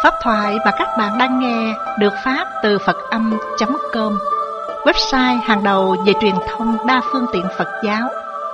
Pháp thoại mà các bạn đang nghe được phát từ Phật-âm.com, website hàng đầu về truyền thông đa phương tiện Phật giáo.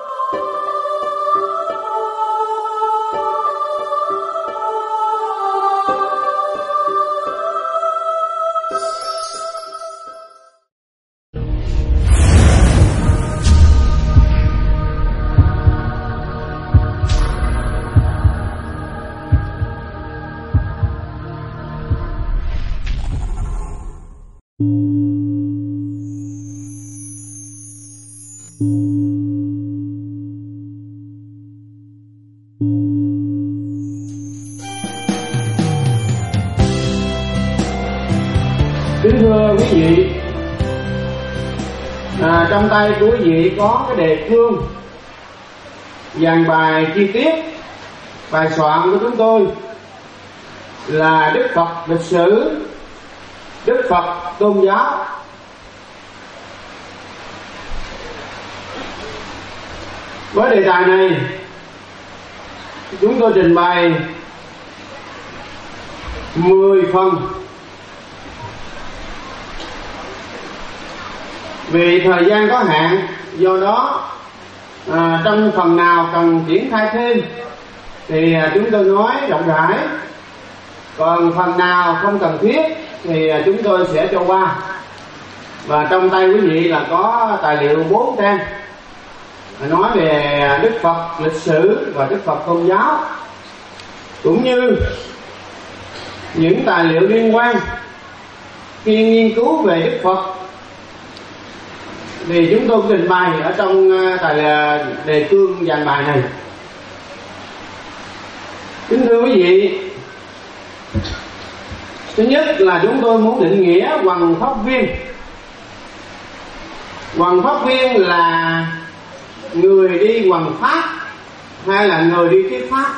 Kính thưa quý vị, trong tay của quý vị có cái đề cương dàn bài chi tiết. Bài soạn của chúng tôi là Đức Phật lịch sử, Đức Phật tôn giáo. Với đề tài này, chúng tôi trình bày 10 phần. Vì thời gian có hạn, do đó trong phần nào cần triển khai thêm thì chúng tôi nói rộng rãi, còn phần nào không cần thiết thì chúng tôi sẽ cho qua. Và trong tay quý vị là có tài liệu 4 trang nói về Đức Phật lịch sử và Đức Phật tôn giáo, cũng như những tài liệu liên quan khi nghiên cứu về Đức Phật thì chúng tôi trình bày ở trong đề cương dàn bài này. Kính thưa quý vị, thứ nhất là chúng tôi muốn định nghĩa hoằng pháp viên. Hoằng pháp viên là người đi hoằng pháp hay là người đi thuyết pháp?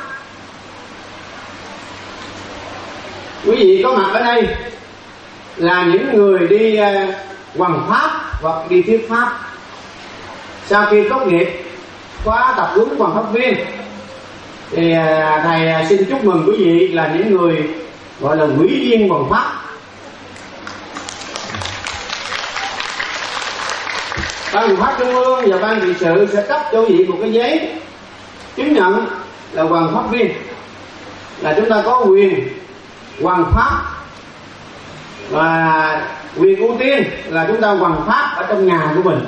Quý vị có mặt ở đây là những người đi hoằng pháp hoặc đi thuyết pháp. Sau khi tốt nghiệp khóa tập huấn hoằng pháp viên thì thầy xin chúc mừng quý vị là những người gọi là ủy viên hoằng pháp. Ban Hoằng pháp Trung ương và ban trị sự sẽ cấp cho quý vị một cái giấy chứng nhận là hoằng pháp viên, là chúng ta có quyền hoằng pháp và quyền ưu tiên là chúng ta hoằng pháp ở trong nhà của mình.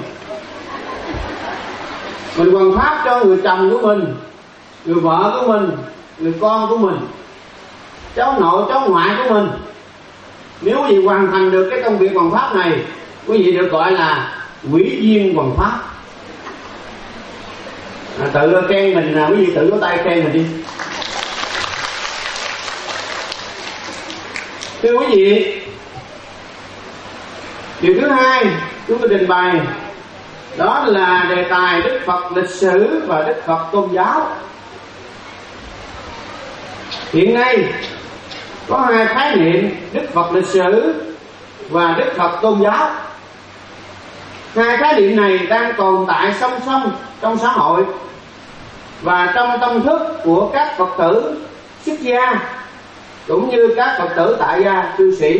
Mình hoằng pháp cho người chồng của mình, người vợ của mình, người con của mình, cháu nội cháu ngoại của mình. Nếu quý vị hoàn thành được cái công việc hoằng pháp này, quý vị được gọi là ủy viên hoằng pháp. Tự khen mình, quý vị tự có tay khen mình đi. Thưa quý vị, điều thứ hai chúng tôi trình bày đó là đề tài Đức Phật lịch sử và Đức Phật tôn giáo. Hiện nay có hai khái niệm Đức Phật lịch sử và Đức Phật tôn giáo. Hai khái niệm này đang tồn tại song song trong xã hội và trong tâm thức của các Phật tử xuất gia cũng như các Phật tử tại gia cư sĩ.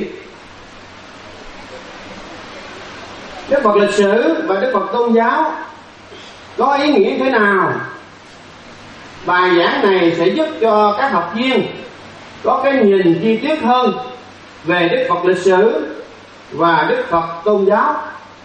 Đức Phật lịch sử và Đức Phật tôn giáo có ý nghĩa thế nào? Bài giảng này sẽ giúp cho các học viên có cái nhìn chi tiết hơn về Đức Phật lịch sử và Đức Phật tôn giáo,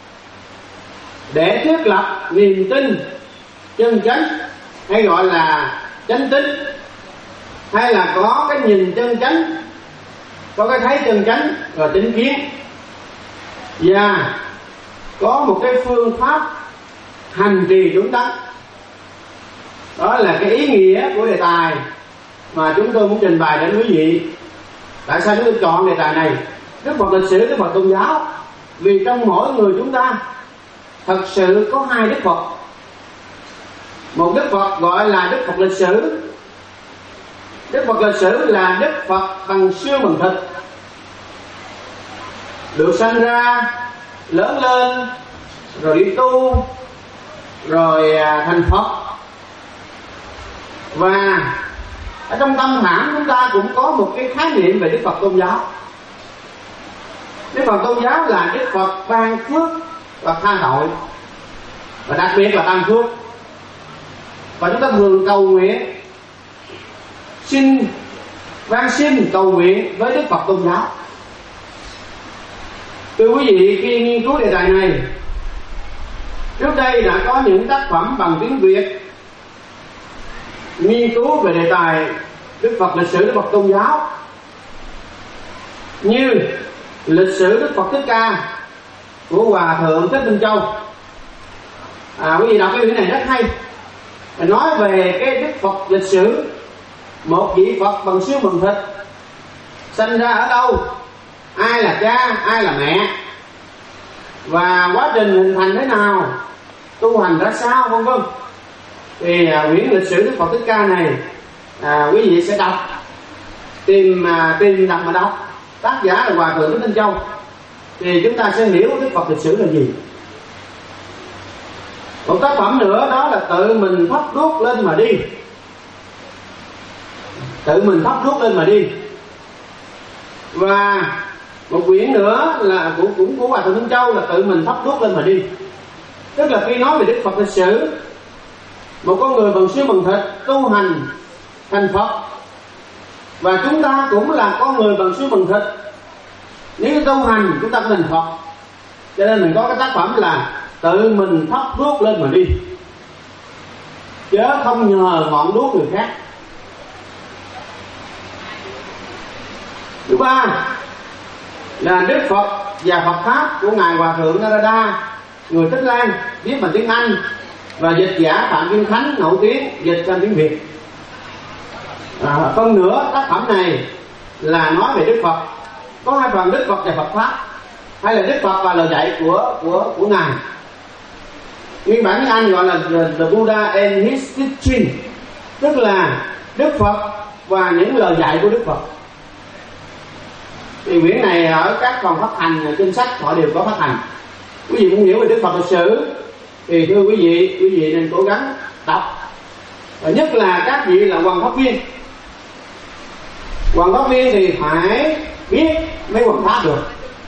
để thiết lập niềm tin chân chánh, hay gọi là chánh tín, hay là có cái nhìn chân chánh, có cái thấy chân chánh rồi chính kiến, và có một cái phương pháp hành trì đúng đắn. Đó là cái ý nghĩa của đề tài mà chúng tôi muốn trình bày đến quý vị. Tại sao chúng tôi chọn đề tài này, Đức Phật lịch sử, Đức Phật tôn giáo? Vì trong mỗi người chúng ta thật sự có hai Đức Phật. Một Đức Phật gọi là Đức Phật lịch sử. Đức Phật lịch sử là Đức Phật bằng xương bằng thịt, được sanh ra, lớn lên, rồi đi tu, rồi thành Phật. Và Ở trong tâm thảm chúng ta cũng có một cái khái niệm về Đức Phật tôn giáo. Đức Phật tôn giáo là Đức Phật ban phước và tha tội, và đặc biệt là ban phước. Và chúng ta thường cầu nguyện, xin cầu nguyện với Đức Phật tôn giáo. Thưa quý vị, khi nghiên cứu đề tài này, trước đây đã có những tác phẩm bằng tiếng Việt nghiên cứu về đề tài Đức Phật, lịch sử Đức Phật tôn giáo, như lịch sử Đức Phật Thích Ca của Hòa Thượng Thích Minh Châu. Quý vị đọc cái quyển này rất hay, nói về cái Đức Phật lịch sử, một vị Phật bằng xương bằng thịt, sinh ra ở đâu, ai là cha, ai là mẹ, và quá trình hình thành thế nào, tu hành ra sao, vân vân. Thì quyển lịch sử Đức Phật Thích Ca này quý vị sẽ đọc, tìm đọc mà đọc. Tác giả là Hòa Thượng Thích Minh Châu, thì chúng ta sẽ hiểu Đức Phật lịch sử là gì. Một tác phẩm nữa đó là Tự Mình Thắp Đuốc Lên Mà Đi. Tự Mình Thắp Đuốc Lên Mà Đi. Và một quyển nữa là cũng của Hòa Thượng Minh Châu là Tự Mình Thắp Đuốc Lên Mà Đi. Tức là khi nói về Đức Phật lịch sử, một con người bằng xương bằng thịt tu hành thành Phật, và chúng ta cũng là con người bằng xương bằng thịt, nếu tu hành chúng ta cũng thành Phật. Cho nên mình có cái tác phẩm là Tự Mình Thắp Đuốc Lên Mà Đi, chớ không nhờ ngọn đuốc người khác. Thứ ba là Đức Phật và Phật Pháp của Ngài Hòa Thượng Narada, người Tích Lan, viết bằng tiếng Anh, và dịch giả Phạm Kim Khánh nổi tiếng dịch sang tiếng Việt. Phần nữa tác phẩm này là nói về Đức Phật, có hai phần, Đức Phật và Phật Pháp, hay là Đức Phật và lời dạy của Ngài. Nguyên bản tiếng Anh gọi là The Buddha and His Teaching, tức là Đức Phật và những lời dạy của Đức Phật. Thì quyển này ở các phòng phát hành trên sách họ đều có phát hành. Quý vị muốn hiểu về Đức Phật lịch sử thì thưa quý vị nên cố gắng đọc, và nhất là các vị là hoàng pháp viên. Hoàng pháp viên thì phải biết mấy hoàng pháp được,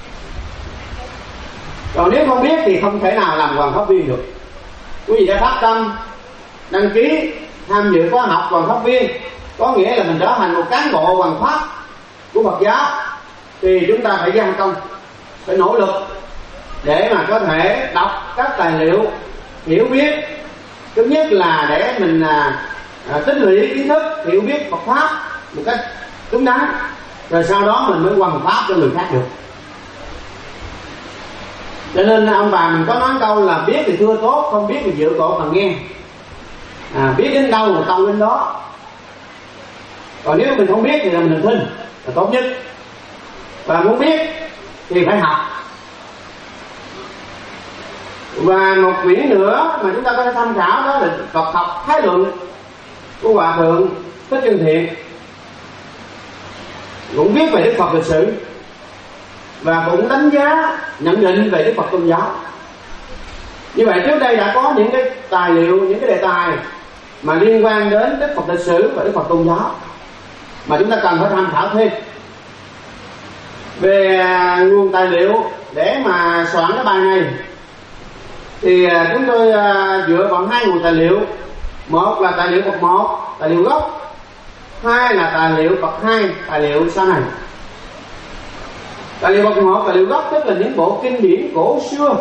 còn nếu không biết thì không thể nào làm hoàng pháp viên được. Quý vị đã phát tâm đăng ký tham dự khóa học hoàng pháp viên, có nghĩa là mình trở thành một cán bộ hoàng pháp của Phật giáo, thì chúng ta phải gia công, phải nỗ lực để mà có thể đọc các tài liệu, hiểu biết. Thứ nhất là để mình tích lũy kiến thức, hiểu biết Phật pháp một cách đúng đắn, rồi sau đó mình mới hoằng pháp cho người khác được. Cho nên ông bà mình có nói câu là biết thì thưa tốt, không biết thì dự cổ mà nghe. Biết đến đâu là tông đến đó. Còn nếu mình không biết thì là mình thinh là tốt nhất. Và muốn biết thì phải học. Và một quyển nữa mà chúng ta có thể tham khảo đó là Phật học Thái Luận của Hòa Thượng Thích Chân Thiện, cũng viết về Đức Phật lịch sử và cũng đánh giá, nhận định về Đức Phật tôn giáo. Như vậy trước đây đã có những cái tài liệu, những cái đề tài mà liên quan đến Đức Phật lịch sử và Đức Phật tôn giáo mà chúng ta cần phải tham khảo thêm. Về nguồn tài liệu để mà soạn cái bài này thì chúng tôi dựa vào hai nguồn tài liệu. Một là tài liệu Phật 1, tài liệu gốc. Hai là tài liệu Phật 2, tài liệu sau này. Tài liệu Phật 1, tài liệu gốc tức là những bộ kinh điển cổ xưa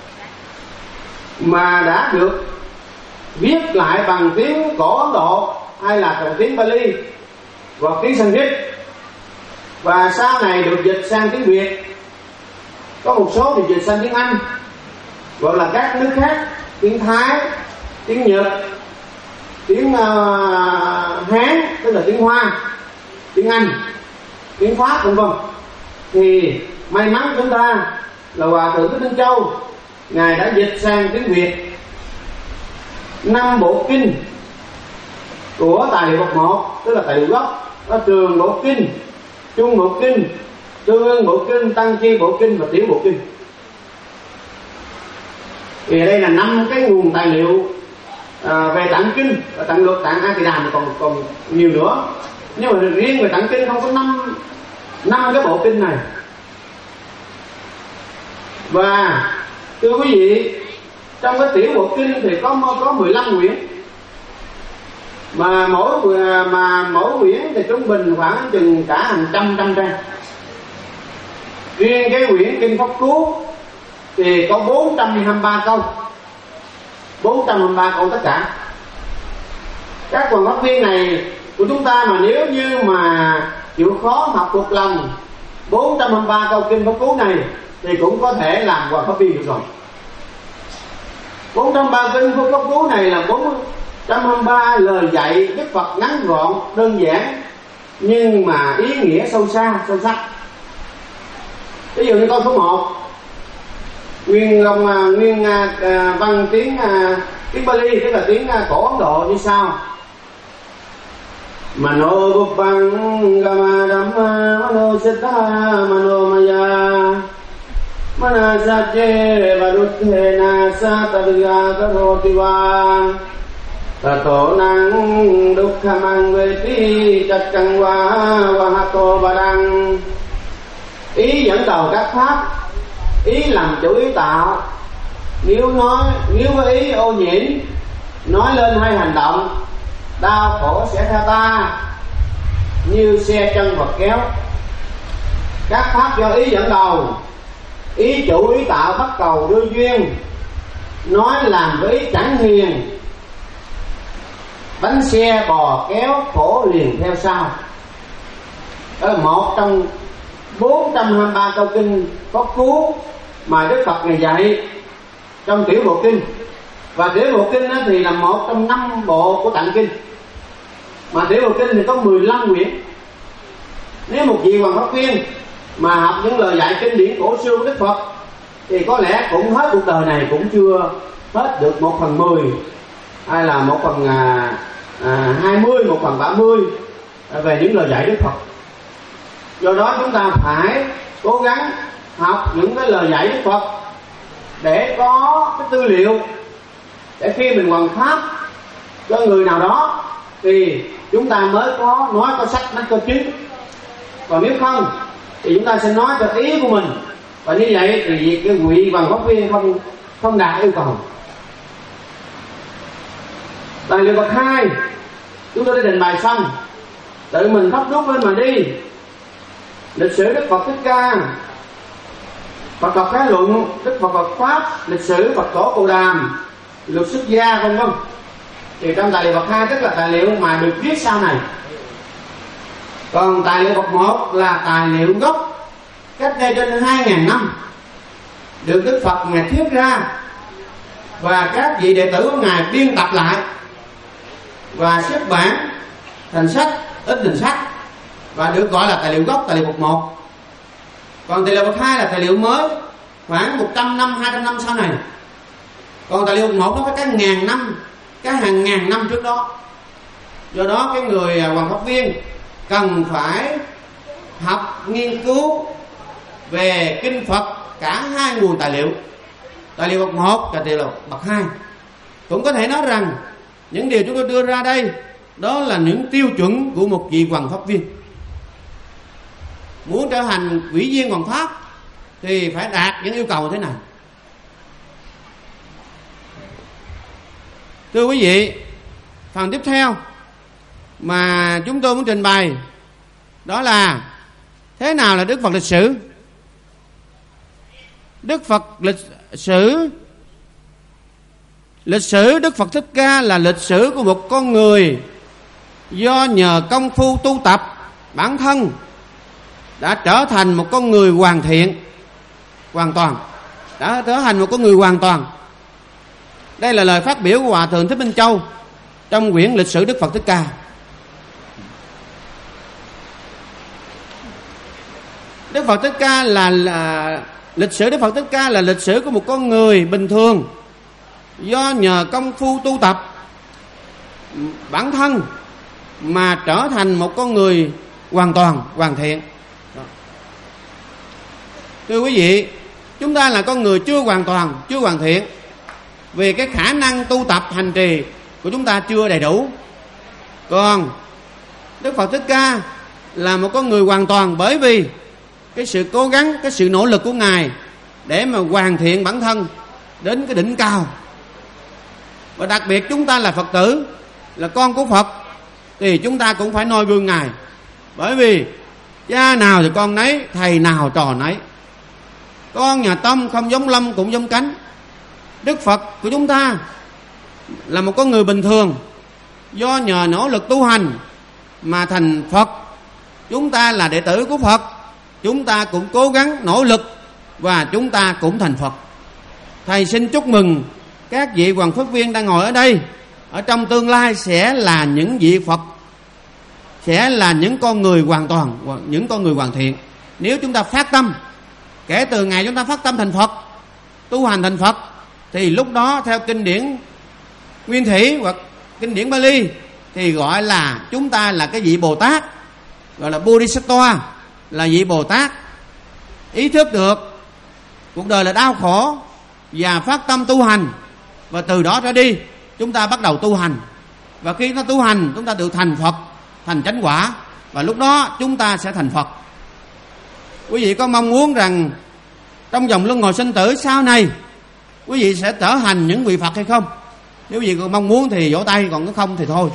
mà đã được viết lại bằng tiếng cổ Ấn Độ hay là bằng tiếng Pali hoặc tiếng Sanskrit, và sau này được dịch sang tiếng Việt. Có một số thì dịch sang tiếng Anh, gọi là các nước khác, tiếng Thái, tiếng Nhật, tiếng Hán tức là tiếng Hoa, tiếng Anh, tiếng Pháp vân vân. Thì may mắn chúng ta là Hòa Thượng Thích Minh Châu, Ngài đã dịch sang tiếng Việt 5 bộ kinh của tài liệu Phật 1, tức là tài liệu gốc. Đó Trường Bộ Kinh, Trung Bộ Kinh, Tương Ưng Bộ Kinh, Tăng Chi Bộ Kinh và Tiểu Bộ Kinh. Thì đây là 5 cái nguồn tài liệu về tạng kinh, tạng luật, tạng A Tỳ Đàm thì còn nhiều nữa, nhưng mà riêng về tạng kinh không có năm cái bộ kinh này. Và thưa quý vị, trong cái tiểu bộ kinh thì có 15 quyển, mà mỗi quyển thì trung bình khoảng chừng cả hàng trăm trang. Riêng cái quyển kinh Pháp Cú thì có 423 câu, 423 câu tất cả. Các hoàng pháp viên này của chúng ta mà nếu như mà chịu khó học thuộc lòng 423 câu kinh Pháp Cú này thì cũng có thể làm hoàng pháp viên được rồi. 403 kinh Pháp Cú này là 423 lời dạy Đức Phật ngắn gọn, đơn giản, nhưng mà ý nghĩa sâu sắc. Ví dụ như câu số 1, nguyên văn tiếng Pali, tức là tiếng cổ Ấn Độ như sau: Mano Buppang Gama Dhamma Mano Siddha Mano Maya Manasache Vaduthena Satavya Karotiva Tato Nang Dukkhamang Veti Chakkangva Vahato Badang. Ý dẫn đầu các pháp, ý làm chủ ý tạo. Nếu có ý ô nhiễm, nói lên hay hành động, đau khổ sẽ theo ta như xe chân vật kéo. Các pháp do ý dẫn đầu, ý chủ ý tạo bắt cầu đưa duyên, nói làm với ý chẳng hiền, bánh xe bò kéo khổ liền theo sau. Đó là một trong 423 câu kinh Pháp Cú mà Đức Phật ngày dạy trong tiểu bộ kinh. Và tiểu bộ kinh thì là một trong 5 bộ của tạng kinh, mà tiểu bộ kinh thì có 15 quyển. Nếu một vị hoàng pháp viên mà học những lời dạy kinh điển cổ xưa của Đức Phật thì có lẽ cũng hết cuộc đời này cũng chưa hết được 1/10, hay là 1/20, 1/30 về những lời dạy Đức Phật. Do đó chúng ta phải cố gắng học những cái lời dạy Đức Phật để có cái tư liệu, để khi mình hoàn pháp cho người nào đó thì chúng ta mới có nói có sách nói có chứng. Còn nếu không thì chúng ta sẽ nói theo ý của mình, và như vậy thì việc cái vị hoàng pháp viên không đạt yêu cầu. Tài liệu bậc 2 chúng tôi đã trình bày xong, tự mình thắp đuốc lên mà đi. Lịch sử Đức Phật Thích Ca, Phật Phật Khái Luận, Đức Phật Phật Pháp, lịch sử Phật Tổ Cù Đàm, luật xuất gia vân vân. Thì trong tài liệu bậc 2 tức là tài liệu mà được viết sau này. Còn tài liệu bậc 1 là tài liệu gốc cách đây trên 2.000 năm, được Đức Phật Ngài thuyết ra và các vị đệ tử của Ngài biên tập lại và xuất bản thành sách, ít thành sách, và được gọi là tài liệu gốc, tài liệu bậc 1. Còn tài liệu bậc 2 là tài liệu mới, khoảng 100 năm, 200 năm sau này. Còn tài liệu bậc 1 nó có cả ngàn năm, cả hàng ngàn năm trước đó. Do đó cái người hoàng pháp viên cần phải học, nghiên cứu về kinh Phật cả hai nguồn tài liệu, tài liệu bậc 1 và tài liệu bậc 2. Cũng có thể nói rằng những điều chúng tôi đưa ra đây đó là những tiêu chuẩn của một vị hoàng pháp viên. Muốn trở thành ủy viên hoàng pháp thì phải đạt những yêu cầu thế này. Thưa quý vị, phần tiếp theo mà chúng tôi muốn trình bày đó là thế nào là Đức Phật lịch sử. Đức Phật lịch sử Đức Phật Thích Ca là lịch sử của một con người do nhờ công phu tu tập bản thân đã trở thành một con người hoàn thiện, hoàn toàn, đã trở thành một con người hoàn toàn. Đây là lời phát biểu của Hòa Thượng Thích Minh Châu trong quyển lịch sử Đức Phật Thích Ca. Đức Phật Thích Ca lịch sử Đức Phật Thích Ca là lịch sử của một con người bình thường do nhờ công phu tu tập bản thân mà trở thành một con người hoàn toàn, hoàn thiện. Thưa quý vị, chúng ta là con người chưa hoàn toàn, chưa hoàn thiện, vì cái khả năng tu tập hành trì của chúng ta chưa đầy đủ. Còn Đức Phật Thích Ca là một con người hoàn toàn, bởi vì cái sự cố gắng, cái sự nỗ lực của Ngài để mà hoàn thiện bản thân đến cái đỉnh cao. Và đặc biệt chúng ta là Phật tử, là con của Phật, thì chúng ta cũng phải noi gương Ngài. Bởi vì cha nào thì con nấy, thầy nào trò nấy. Con nhà Tâm không giống lâm cũng giống cánh. Đức Phật của chúng ta là một con người bình thường, do nhờ nỗ lực tu hành mà thành Phật. Chúng ta là đệ tử của Phật, chúng ta cũng cố gắng nỗ lực và chúng ta cũng thành Phật. Thầy xin chúc mừng các vị Hoàng Pháp Viên đang ngồi ở đây, ở trong tương lai sẽ là những vị Phật, sẽ là những con người hoàn toàn, những con người hoàn thiện. Nếu chúng ta phát tâm, kể từ ngày chúng ta phát tâm thành Phật, tu hành thành Phật, thì lúc đó theo kinh điển Nguyên Thủy hoặc kinh điển Bali thì gọi là chúng ta là cái vị Bồ Tát, gọi là Bodhisattva, là vị Bồ Tát ý thức được cuộc đời là đau khổ và phát tâm tu hành. Và từ đó ra đi chúng ta bắt đầu tu hành, và khi chúng ta tu hành chúng ta được thành Phật, thành chánh quả, và lúc đó chúng ta sẽ thành Phật. Quý vị có mong muốn rằng trong vòng luân hồi sinh tử sau này quý vị sẽ trở thành những vị Phật hay không? Nếu quý vị còn mong muốn thì vỗ tay, còn nếu không thì thôi.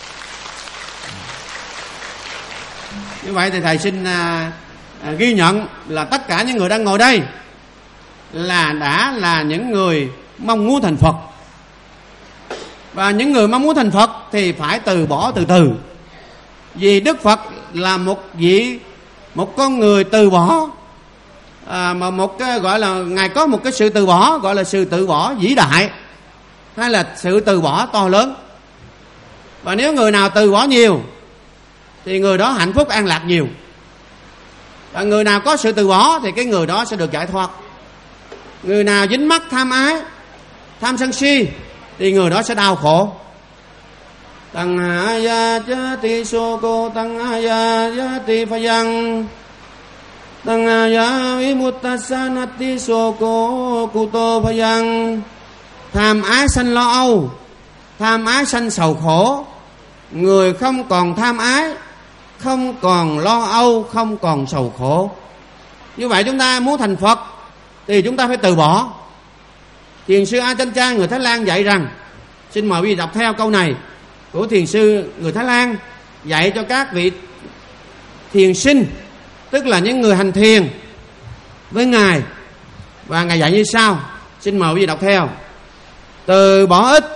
Như vậy thì thầy xin ghi nhận là tất cả những người đang ngồi đây là đã là những người mong muốn thành Phật. Và những người mong muốn thành Phật thì phải từ bỏ từ từ. Vì Đức Phật là một con người từ bỏ, mà một cái gọi là Ngài có một cái sự từ bỏ, gọi là sự từ bỏ vĩ đại, hay là sự từ bỏ to lớn. Và nếu người nào từ bỏ nhiều thì người đó hạnh phúc an lạc nhiều. Và người nào có sự từ bỏ thì cái người đó sẽ được giải thoát. Người nào dính mắc tham ái, tham sân si thì người đó sẽ đau khổ. Tăng haya jati soko tăng haya jati phayang tăng haya vimuttasanati soko kuto phayang. Tham ái sanh lo âu, tham ái sanh sầu khổ. Người không còn tham ái, không còn lo âu, không còn sầu khổ. Như vậy chúng ta muốn thành Phật thì chúng ta phải từ bỏ. Thiền sư Ajahn Chah người Thái Lan dạy rằng, xin mời quý vị đọc theo câu này của thiền sư người Thái Lan dạy cho các vị thiền sinh, tức là những người hành thiền với Ngài. Và Ngài dạy như sau, xin mời quý vị đọc theo. Từ bỏ ít,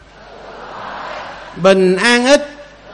bình an ít.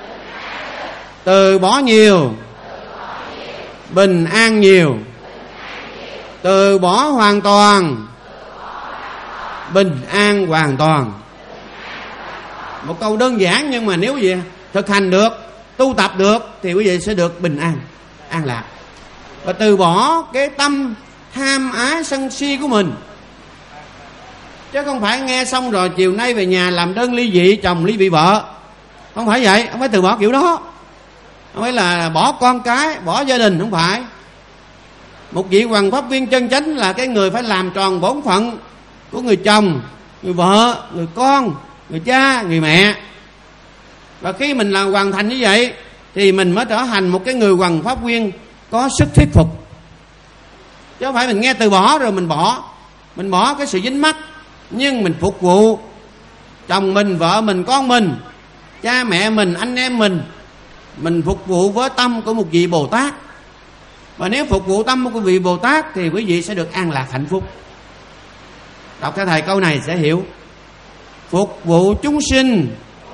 Từ bỏ nhiều, bình an nhiều. Từ bỏ hoàn toàn, bình an hoàn toàn. Một câu đơn giản, nhưng mà nếu quý vị thực hành được, tu tập được thì quý vị sẽ được bình an, an lạc. Và từ bỏ cái tâm tham ái sân si của mình. Chứ không phải nghe xong rồi chiều nay về nhà làm đơn ly dị chồng ly dị vợ. Không phải vậy, không phải từ bỏ kiểu đó. Không phải là bỏ con cái, bỏ gia đình, không phải. Một vị Hoàng Pháp Viên chân chánh là cái người phải làm tròn bổn phận của người chồng, người vợ, người con, người cha, người mẹ. Và khi mình làm hoàn thành như vậy thì mình mới trở thành một cái người Hoàng Pháp Viên có sức thuyết phục. Chứ không phải mình nghe từ bỏ rồi mình bỏ cái sự dính mắc, nhưng mình phục vụ chồng mình, vợ mình, con mình, cha mẹ mình, anh em mình phục vụ với tâm của một vị Bồ Tát. Và nếu phục vụ tâm của vị Bồ Tát thì quý vị sẽ được an lạc hạnh phúc. Đọc theo thầy câu này sẽ hiểu. Phục vụ chúng sinh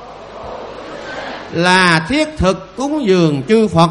là thiết thực cúng dường chư Phật.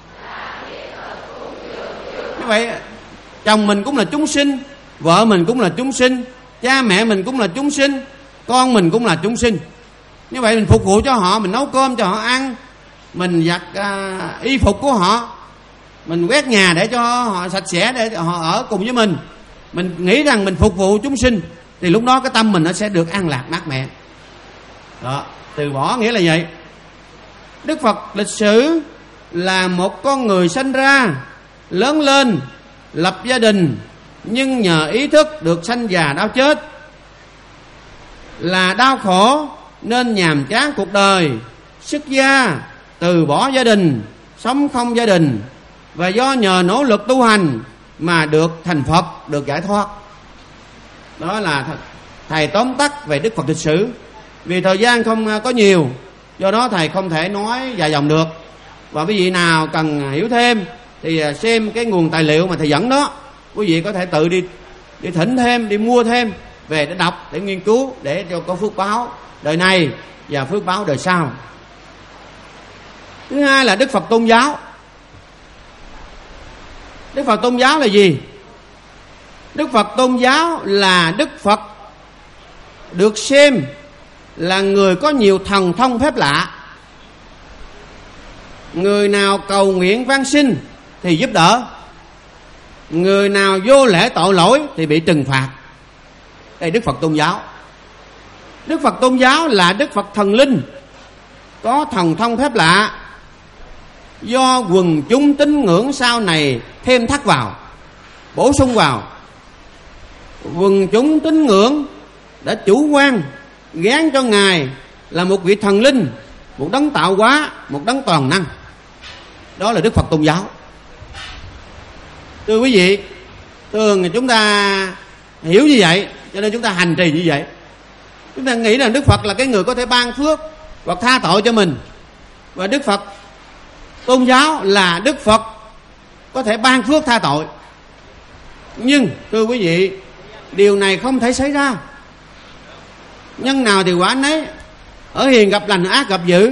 Như vậy chồng mình cũng là chúng sinh, vợ mình cũng là chúng sinh, cha mẹ mình cũng là chúng sinh, con mình cũng là chúng sinh. Như vậy mình phục vụ cho họ, mình nấu cơm cho họ ăn, mình giặt y phục của họ, mình quét nhà để cho họ sạch sẽ, để họ ở cùng với mình. Mình nghĩ rằng mình phục vụ chúng sinh thì lúc đó cái tâm mình nó sẽ được an lạc mát mẻ. Đó, từ bỏ nghĩa là vậy. Đức Phật lịch sử là một con người sinh ra, lớn lên, lập gia đình, nhưng nhờ ý thức được sanh già đau chết, là đau khổ, nên nhàm chán cuộc đời, xuất gia, từ bỏ gia đình, sống không gia đình, và do nhờ nỗ lực tu hành mà được thành Phật, được giải thoát. Đó là thầy tóm tắt về Đức Phật lịch sử. Vì thời gian không có nhiều, do đó thầy không thể nói dài dòng được. Và quý vị nào cần hiểu thêm thì xem cái nguồn tài liệu mà thầy dẫn đó. Quý vị có thể tự đi thỉnh thêm, đi mua thêm về để đọc, để nghiên cứu, để cho có phước báo đời này và phước báo đời sau. Thứ hai là Đức Phật tôn giáo. Đức Phật tôn giáo là gì? Đức Phật tôn giáo là Đức Phật được xem là người có nhiều thần thông phép lạ. Người nào cầu nguyện van xin thì giúp đỡ, người nào vô lễ tội lỗi thì bị trừng phạt. Đây Đức Phật tôn giáo. Đức Phật tôn giáo là Đức Phật thần linh, có thần thông phép lạ, do quần chúng tín ngưỡng sau này thêm thắt vào, bổ sung vào. Quần chúng tín ngưỡng đã chủ quan gán cho Ngài là một vị thần linh, một đấng tạo hóa, một đấng toàn năng. Đó là Đức Phật tôn giáo. Thưa quý vị, thường chúng ta hiểu như vậy, cho nên chúng ta hành trì như vậy. Chúng ta nghĩ rằng Đức Phật là cái người có thể ban phước hoặc tha tội cho mình. Và Đức Phật tôn giáo là Đức Phật có thể ban phước tha tội. Nhưng thưa quý vị, điều này không thể xảy ra. Nhân nào thì quả nấy, ở hiền gặp lành, ác gặp dữ.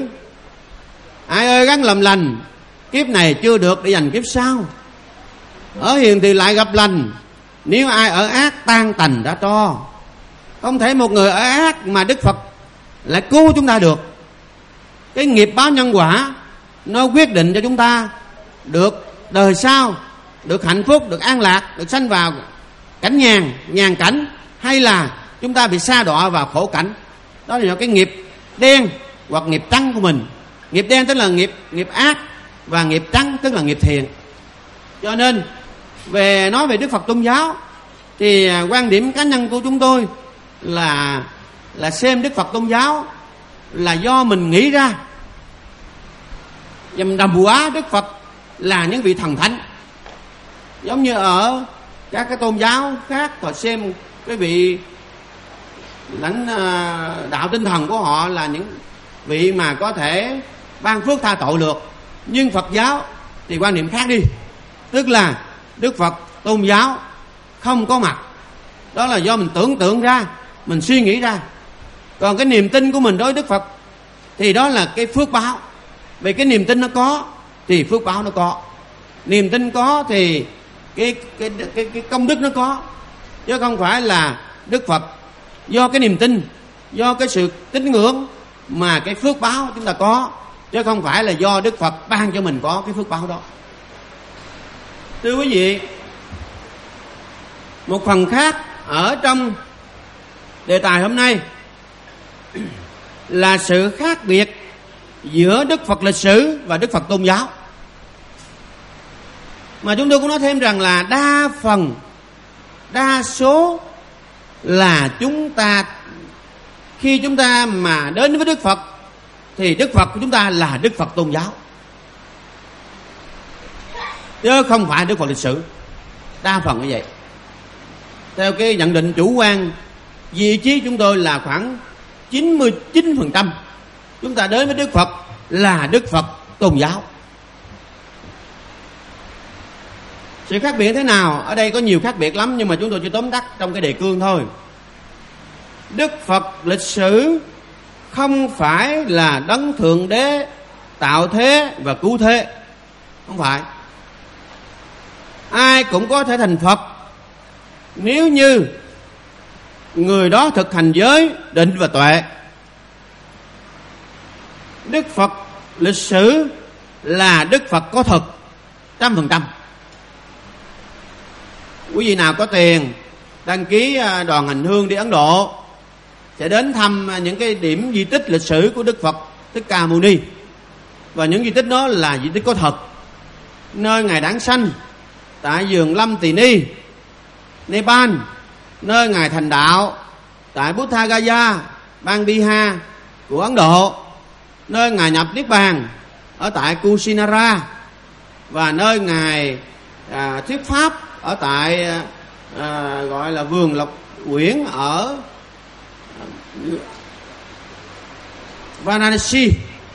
Ai ơi gắng làm lành, kiếp này chưa được để dành kiếp sau. Ở hiền thì lại gặp lành, nếu ai ở ác tan tành đã to. Không thể một người ở ác mà Đức Phật lại cứu chúng ta được. Cái nghiệp báo nhân quả nó quyết định cho chúng ta được đời sau, được hạnh phúc, được an lạc, được sanh vào cảnh nhàn cảnh, hay là chúng ta bị sa đọa vào khổ cảnh. Đó là cái nghiệp đen hoặc nghiệp trắng của mình. Nghiệp đen tức là nghiệp ác, và nghiệp trắng tức là nghiệp thiện. Cho nên nói về Đức Phật tôn giáo thì quan điểm cá nhân của chúng tôi là xem Đức Phật tôn giáo là do mình nghĩ ra, và mình đầm hóa Đức Phật là những vị thần thánh. Giống như ở các cái tôn giáo khác, họ xem cái vị lãnh đạo tinh thần của họ là những vị mà có thể ban phước tha tội được. Nhưng Phật giáo thì quan niệm khác đi, tức là Đức Phật tôn giáo không có mặt. Đó là do mình tưởng tượng ra, mình suy nghĩ ra. Còn cái niềm tin của mình đối với Đức Phật thì đó là cái phước báo. Vì cái niềm tin nó có thì phước báo nó có. Niềm tin có thì cái công đức nó có. Chứ không phải là Đức Phật do cái niềm tin, do cái sự tín ngưỡng mà cái phước báo chúng ta có, chứ không phải là do Đức Phật ban cho mình có cái phước báo đó. Thưa quý vị, một phần khác ở trong đề tài hôm nay là sự khác biệt giữa Đức Phật lịch sử và Đức Phật tôn giáo. Mà chúng tôi cũng nói thêm rằng là đa số là chúng ta, khi chúng ta mà đến với Đức Phật thì Đức Phật của chúng ta là Đức Phật tôn giáo, chứ không phải Đức Phật lịch sử. Đa phần như vậy. Theo cái nhận định chủ quan vị trí chúng tôi là khoảng 99% chúng ta đến với Đức Phật là Đức Phật tôn giáo. Sự khác biệt thế nào? Ở đây có nhiều khác biệt lắm, nhưng mà chúng tôi chỉ tóm tắt trong cái đề cương thôi. Đức Phật lịch sử không phải là đấng thượng đế tạo thế và cứu thế. Không phải. Ai cũng có thể thành Phật nếu như người đó thực hành giới, định và tuệ. Đức Phật lịch sử là Đức Phật có thực 100%. Quý vị nào có tiền đăng ký đoàn hành hương đi Ấn Độ sẽ đến thăm những cái điểm di tích lịch sử của Đức Phật Thích Ca Mâu Ni. Và những di tích đó là di tích có thật. Nơi Ngài đản sanh tại vườn Lâm Tỳ Ni, Nepal. Nơi Ngài thành đạo tại Buddha Gaya, bang Bihar. của Ấn Độ, nơi Ngài nhập Niết Bàn ở tại Kusinara, và nơi Ngài thuyết pháp ở tại gọi là vườn Lộc Uyển ở Varanasi,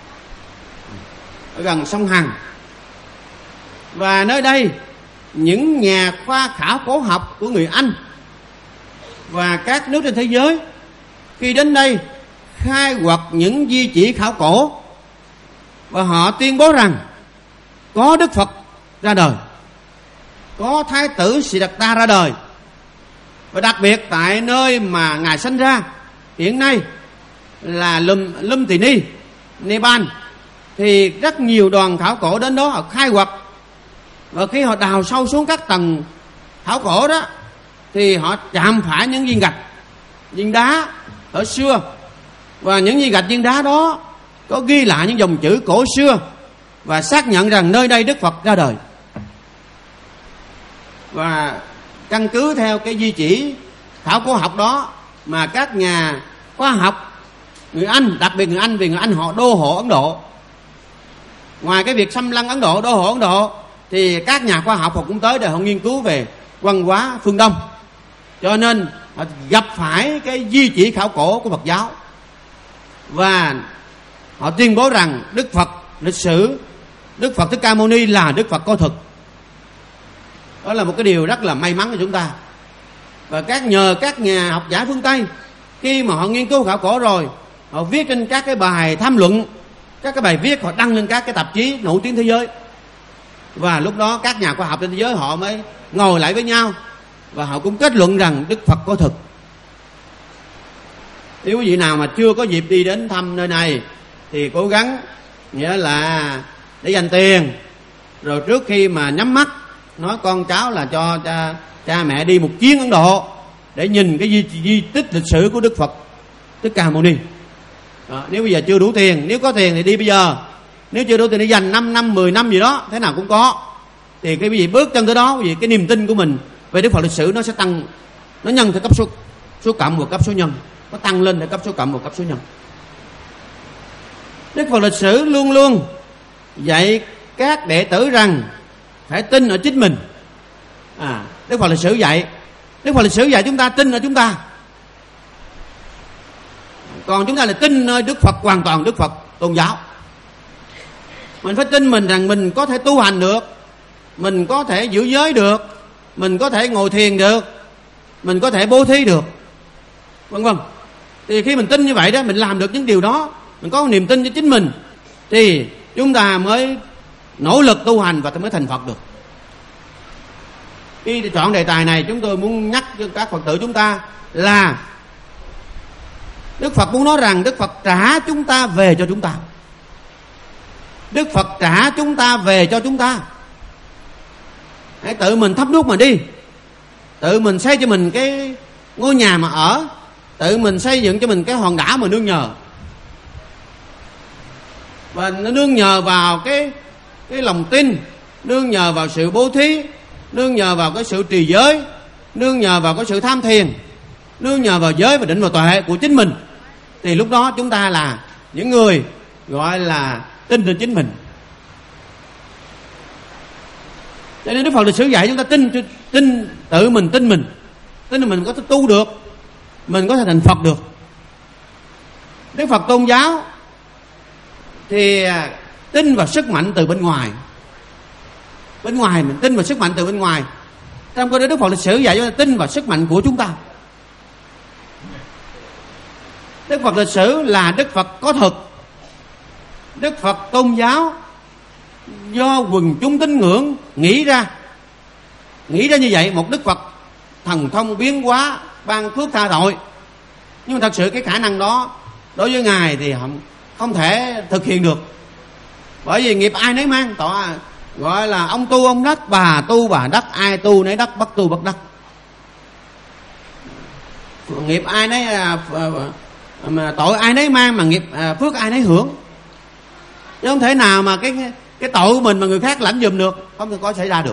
ở gần sông Hằng. Và nơi đây những nhà khoa khảo cổ học của người Anh và các nước trên thế giới khi đến đây khai quật những di chỉ khảo cổ, và họ tuyên bố rằng có Đức Phật ra đời, có Thái tử Siddhartha ra đời. Và đặc biệt tại nơi mà Ngài sinh ra hiện nay là Lumpini, Nepal, thì rất nhiều đoàn khảo cổ đến đó họ khai quật. Và khi họ đào sâu xuống các tầng khảo cổ đó thì họ chạm phải những viên gạch, viên đá ở xưa, và những viên gạch, viên đá đó có ghi lại những dòng chữ cổ xưa và xác nhận rằng nơi đây Đức Phật ra đời. Và căn cứ theo cái di chỉ khảo cổ học đó mà các nhà khoa học người Anh, đặc biệt người Anh, vì người Anh họ đô hộ Ấn Độ, ngoài cái việc xâm lăng Ấn Độ, đô hộ Ấn Độ, thì các nhà khoa học họ cũng tới để họ nghiên cứu về văn hóa phương Đông. Cho nên họ gặp phải cái di chỉ khảo cổ của Phật giáo, và họ tuyên bố rằng Đức Phật lịch sử, Đức Phật Thích Ca Mâu Ni là Đức Phật có thực. Đó là một cái điều rất là may mắn của chúng ta. Và nhờ các nhà học giả phương Tây, khi mà họ nghiên cứu khảo cổ rồi, họ viết trên các cái bài tham luận, các cái bài viết họ đăng lên các cái tạp chí nổi tiếng thế giới. Và lúc đó các nhà khoa học trên thế giới họ mới ngồi lại với nhau và họ cũng kết luận rằng Đức Phật có thực. Nếu quý vị nào mà chưa có dịp đi đến thăm nơi này thì cố gắng, nghĩa là để dành tiền, rồi trước khi mà nhắm mắt nói con cháu là cho cha mẹ đi một chuyến Ấn Độ để nhìn cái di tích lịch sử của Đức Phật Thích Ca Mâu Ni. Đó, nếu bây giờ chưa đủ tiền, nếu có tiền thì đi bây giờ, nếu chưa đủ tiền thì dành 5 năm 10 năm gì đó, thế nào cũng có. Thì cái quý vị bước chân tới đó, quý vị cái niềm tin của mình về Đức Phật lịch sử nó sẽ tăng, nó nhân theo cấp số cộng và cấp số nhân, nó tăng lên để cấp số cộng và cấp số nhân. Đức Phật lịch sử luôn luôn dạy các đệ tử rằng phải tin ở chính mình. Đức Phật lịch sử dạy, Đức Phật lịch sử dạy chúng ta tin ở chúng ta. Còn chúng ta là tin nơi Đức Phật, hoàn toàn Đức Phật tôn giáo. Mình phải tin mình rằng mình có thể tu hành được, mình có thể giữ giới được, mình có thể ngồi thiền được, mình có thể bố thí được, vân vân. Thì khi mình tin như vậy đó, mình làm được những điều đó, mình có niềm tin cho chính mình, thì chúng ta mới nỗ lực tu hành và mới thành Phật được. Khi chọn đề tài này, chúng tôi muốn nhắc cho các Phật tử chúng ta là Đức Phật muốn nói rằng Đức Phật trả chúng ta về cho chúng ta. Đức Phật trả chúng ta về cho chúng ta. Hãy tự mình thắp đuốc mà đi, tự mình xây cho mình cái ngôi nhà mà ở, tự mình xây dựng cho mình cái hòn đảo mà nương nhờ. Và nó nương nhờ vào cái lòng tin, nương nhờ vào sự bố thí, nương nhờ vào cái sự trì giới, nương nhờ vào cái sự tham thiền, nương nhờ vào giới và định và tuệ của chính mình. Thì lúc đó chúng ta là những người gọi là tin trên chính mình. Cho nên Đức Phật lịch sử dạy chúng ta tin tự mình, tin là mình có thể tu được, mình có thể thành Phật được. Đức Phật tôn giáo thì tin vào sức mạnh từ bên ngoài. Bên ngoài mình tin vào sức mạnh từ bên ngoài. Trong cái đó Đức Phật lịch sử dạy cho ta tin vào sức mạnh của chúng ta. Đức Phật lịch sử là Đức Phật có thực. Đức Phật tôn giáo do quần chúng tín ngưỡng nghĩ ra như vậy, một Đức Phật thần thông biến hóa, ban phước tha tội. Nhưng mà thật sự cái khả năng đó đối với Ngài thì không thể thực hiện được. Bởi vì nghiệp ai nấy mang, gọi là ông tu ông đắc, bà tu bà đắc, ai tu nấy đắc, bất tu bất đắc. Nghiệp ai nấy mà tội ai nấy mang, mà nghiệp phước ai nấy hưởng. Chứ không thể nào mà cái tội của mình mà người khác lãnh giùm được, không thể có xảy ra được.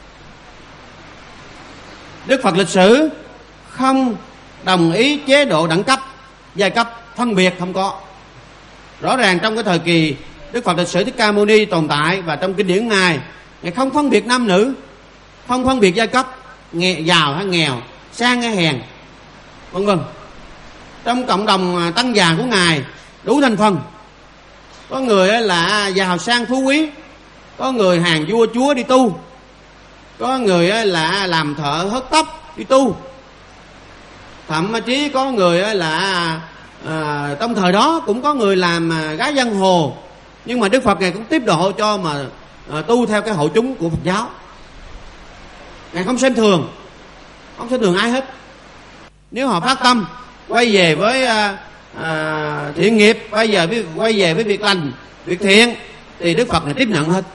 Đức Phật lịch sử không đồng ý chế độ đẳng cấp, giai cấp phân biệt, không có. Rõ ràng trong cái thời kỳ Đức Phật Lịch Sử Thích Ca Mâu Ni tồn tại và trong kinh điển Ngài không phân biệt nam nữ, không phân biệt giai cấp, giàu hay nghèo, sang hay hèn, vân vân. Trong cộng đồng tăng già của Ngài đủ thành phần, có người là giàu sang phú quý, có người hàng vua chúa đi tu, có người là làm thợ hớt tóc đi tu, thậm chí có người là trong thời đó cũng có người làm gái giang hồ. Nhưng mà Đức Phật Ngài cũng tiếp độ cho mà tu theo cái hội chúng của Phật giáo. Ngài không xem thường ai hết. Nếu họ phát tâm quay về với thiện nghiệp, quay về với việc lành, việc thiện, thì Đức Phật Ngài tiếp nhận hết.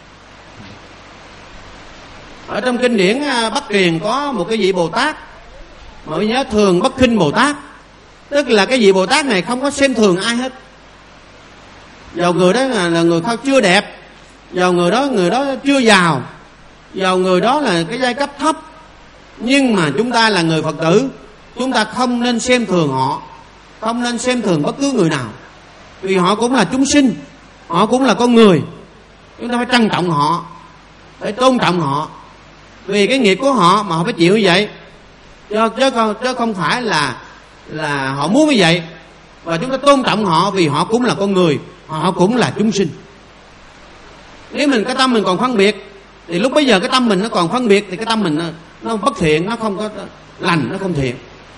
Ở trong kinh điển Bắc Truyền có một cái vị Bồ Tát, mọi nhớ Thường Bất Khinh Bồ Tát. Tức là cái vị Bồ Tát này không có xem thường ai hết. Dầu người đó là người chưa đẹp, dầu người đó chưa giàu, dầu người đó là cái giai cấp thấp, nhưng mà chúng ta là người Phật tử, chúng ta không nên xem thường họ, không nên xem thường bất cứ người nào, vì họ cũng là chúng sinh, họ cũng là con người. Chúng ta phải trân trọng họ, phải tôn trọng họ, vì cái nghiệp của họ mà họ phải chịu như vậy, chứ không phải là họ muốn như vậy. Và chúng ta tôn trọng họ vì họ cũng là con người, họ cũng là chúng sinh. Nếu cái tâm mình còn phân biệt, thì lúc bấy giờ cái tâm mình nó còn phân biệt, thì cái tâm mình nó bất thiện, nó không có lành, nó không thiện.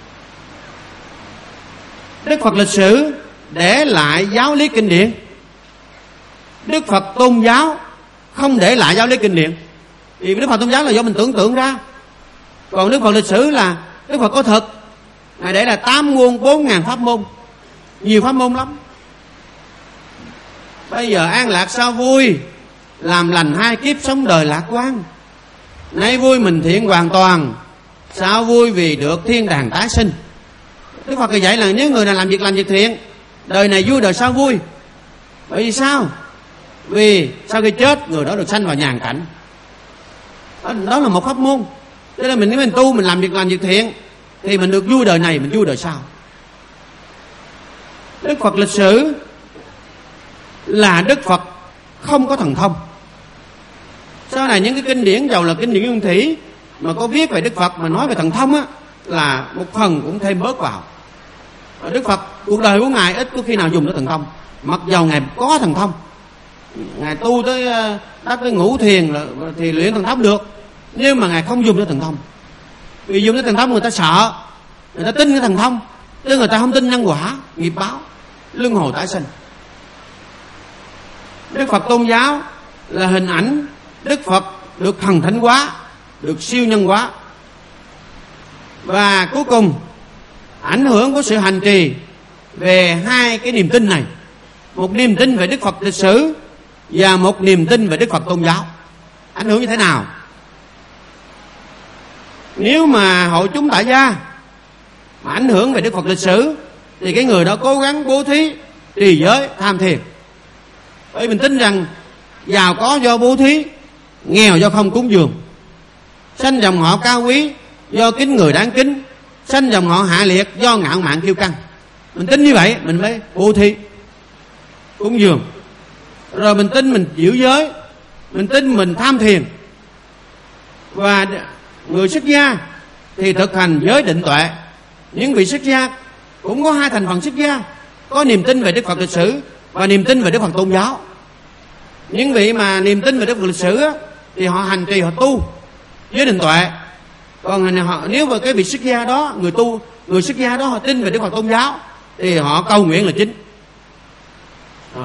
Đức Phật Lịch Sử để lại giáo lý kinh điển. Đức Phật tôn giáo không để lại giáo lý kinh điển, vì Đức Phật tôn giáo là do mình tưởng tượng ra. Còn Đức Phật Lịch Sử là Đức Phật có thật. Ngài để là 8 muôn 4.000 pháp môn, nhiều pháp môn lắm. Bây giờ an lạc sao vui, làm lành 2 kiếp sống đời lạc quan. Nay vui mình thiện hoàn toàn, sao vui vì được thiên đàng tái sinh. Đức Phật dạy là nếu người nào làm việc thiện, đời này vui đời sau vui. Bởi vì sao? Vì sau khi chết, người đó được sanh vào nhàn cảnh. Đó là một pháp môn. Cho nên nếu mình tu, mình làm việc thiện, thì mình được vui đời này, mình vui đời sau. Đức Phật Lịch Sử là Đức Phật không có thần thông. Sau này những cái kinh điển, dầu là kinh điển Nguyên Thủy mà có viết về Đức Phật mà nói về thần thông á, là một phần cũng thêm bớt vào. Đức Phật cuộc đời của Ngài ít có khi nào dùng tới thần thông, mặc dầu Ngài có thần thông. Ngài tu tới đắc tới ngũ thiền thì luyện thần thông được, nhưng mà Ngài không dùng tới thần thông. Vì dùng tới thần thông người ta sợ, người ta tin cái thần thông, chứ người ta không tin nhân quả, nghiệp báo, luân hồi tái sinh. Đức Phật tôn giáo là hình ảnh Đức Phật được thần thánh hóa, được siêu nhân hóa. Và cuối cùng ảnh hưởng của sự hành trì về 2 cái niềm tin này, một niềm tin về Đức Phật Lịch Sử và một niềm tin về Đức Phật tôn giáo. Ảnh hưởng như thế nào? Nếu mà hội chúng tại gia mà ảnh hưởng về Đức Phật Lịch Sử, thì cái người đó cố gắng bố thí, trì giới, tham thiền. Bởi mình tin rằng giàu có do bố thí, nghèo do không cúng dường, sanh dòng họ cao quý do kính người đáng kính, sanh dòng họ hạ liệt do ngạo mạn kiêu căng. Mình tin như vậy mình mới bố thí, cúng dường. Rồi mình tin mình giữ giới, mình tin mình tham thiền. Và người xuất gia thì thực hành giới định tuệ. Những vị xuất gia cũng có 2 thành phần xuất gia, có niềm tin về Đức Phật Lịch Sử và niềm tin về Đức Phật tôn giáo. Những vị mà niềm tin về Đức Phật Lịch Sử á, thì họ hành trì, họ tu giới định tuệ. Còn nếu mà cái vị xuất gia đó, người xuất gia đó họ tin về Đức Phật tôn giáo, thì họ cầu nguyện là chính. Đó.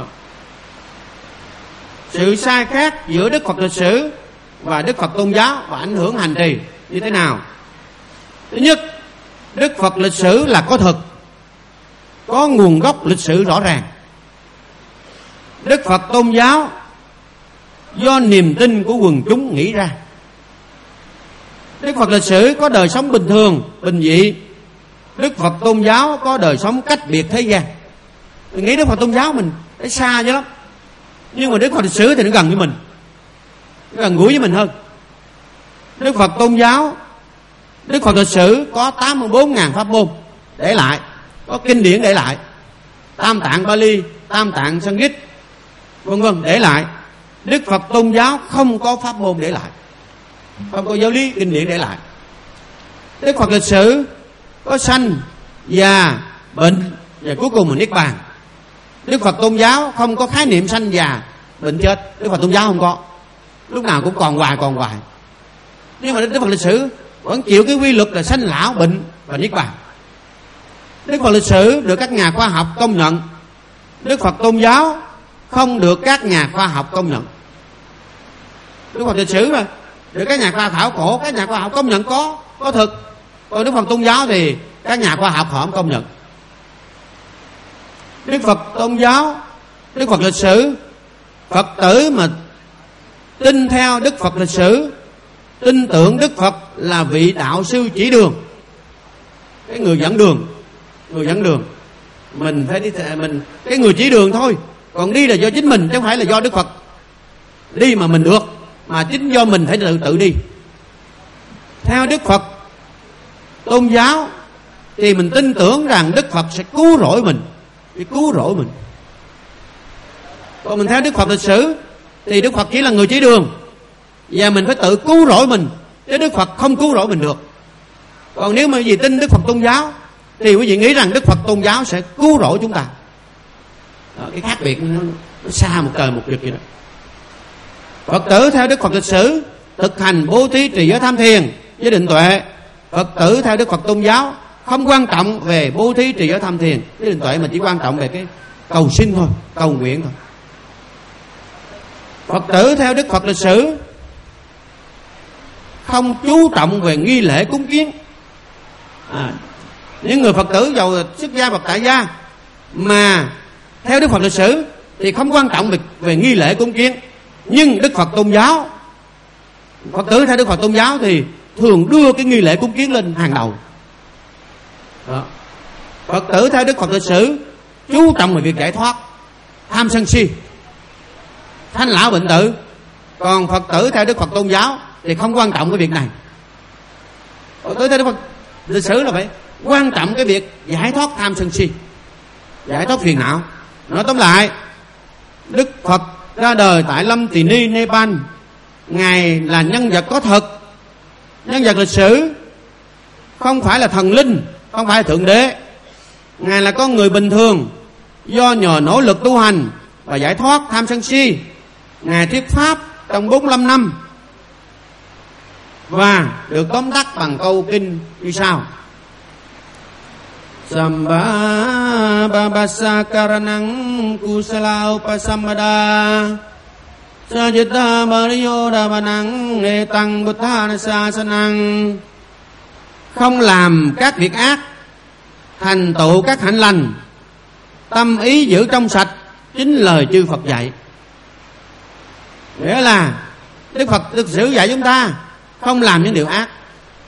Sự sai khác giữa Đức Phật Lịch Sử và Đức Phật tôn giáo và ảnh hưởng hành trì như thế nào? Thứ nhất, Đức Phật Lịch Sử là có thực, có nguồn gốc lịch sử rõ ràng. Đức Phật tôn giáo do niềm tin của quần chúng nghĩ ra. Đức Phật Lịch Sử có đời sống bình thường, bình dị. Đức Phật tôn giáo có đời sống cách biệt thế gian. Mình nghĩ Đức Phật tôn giáo mình nó xa chứ lắm, nhưng mà Đức Phật Lịch Sử thì nó gần với mình, nó gần gũi với mình hơn. Đức Phật tôn giáo, Đức Phật Lịch Sử có 84.000 pháp môn để lại, có kinh điển để lại. Tam Tạng Bali, Tam Tạng Sanghít, vân vân để lại. Đức Phật tôn giáo không có pháp môn để lại, không có giáo lý kinh điển để lại. Đức Phật lịch sử có sanh, già, bệnh và cuối cùng là niết bàn. Đức Phật tôn giáo không có khái niệm sanh, già, bệnh, chết. Đức Phật tôn giáo không có, lúc nào cũng còn hoài. Nhưng mà Đức Phật lịch sử vẫn chịu cái quy luật là sanh, lão, bệnh và niết bàn. Đức Phật lịch sử được các nhà khoa học công nhận. Đức Phật tôn giáo không được các nhà khoa học công nhận. Đức Phật lịch sử mà được các nhà khoa khảo cổ, các nhà khoa học công nhận có thực. Còn Đức Phật tôn giáo thì các nhà khoa học họ không công nhận. Đức Phật tôn giáo, Đức Phật lịch sử, Phật tử mà tin theo Đức Phật lịch sử, tin tưởng Đức Phật là vị đạo sư chỉ đường, cái người dẫn đường. Mình phải đi, mình cái người chỉ đường thôi. Còn đi là do chính mình chứ không phải là do Đức Phật đi mà mình được, mà chính do mình phải tự đi. Theo Đức Phật tôn giáo thì mình tin tưởng rằng Đức Phật sẽ cứu rỗi mình. Còn mình theo Đức Phật lịch sử thì Đức Phật chỉ là người chỉ đường, và mình phải tự cứu rỗi mình, chứ Đức Phật không cứu rỗi mình được. Còn nếu mà quý vị tin Đức Phật tôn giáo thì quý vị nghĩ rằng Đức Phật tôn giáo sẽ cứu rỗi chúng ta. Đó, cái khác biệt nó xa một trời một vực vậy đó. Phật tử theo Đức Phật lịch sử thực hành bố thí, trì giới, tham thiền với định tuệ. Phật tử theo Đức Phật tôn giáo không quan trọng về bố thí, trì giới, tham thiền với định tuệ, mà chỉ quan trọng về cái cầu xin thôi, cầu nguyện thôi. Phật tử theo Đức Phật lịch sử không chú trọng về nghi lễ cúng kiến. Những người Phật tử giàu xuất gia hoặc tại gia mà theo Đức Phật lịch sử thì không quan trọng về nghi lễ cúng kiến. Nhưng Đức Phật tôn giáo, Phật tử theo Đức Phật tôn giáo thì thường đưa cái nghi lễ cúng kiến lên hàng đầu. Đó. Phật tử theo Đức Phật lịch sử chú trọng về việc giải thoát tham sân si, sanh lão bệnh tử. Còn Phật tử theo Đức Phật tôn giáo thì không quan trọng cái việc này. Phật tử theo Đức Phật lịch sử là phải quan trọng cái việc giải thoát tham sân si, giải thoát phiền não. Nói tóm lại, Đức Phật ra đời tại Lâm Tỳ Ni, Nepal. Ngài là nhân vật có thật, nhân vật lịch sử, không phải là thần linh, không phải là thượng đế. Ngài là con người bình thường, do nhờ nỗ lực tu hành và giải thoát tham sân si, Ngài thuyết pháp trong 45 năm và được tóm tắt bằng câu kinh như sau: Sambha babasa karanang kusala upasamada sajita mariyo davanang etang buddhana sasanang. Không làm các việc ác, thành tựu các hạnh lành, tâm ý giữ trong sạch, chính lời chư Phật dạy. Nghĩa là Đức Phật thực sự dạy chúng ta không làm những điều ác,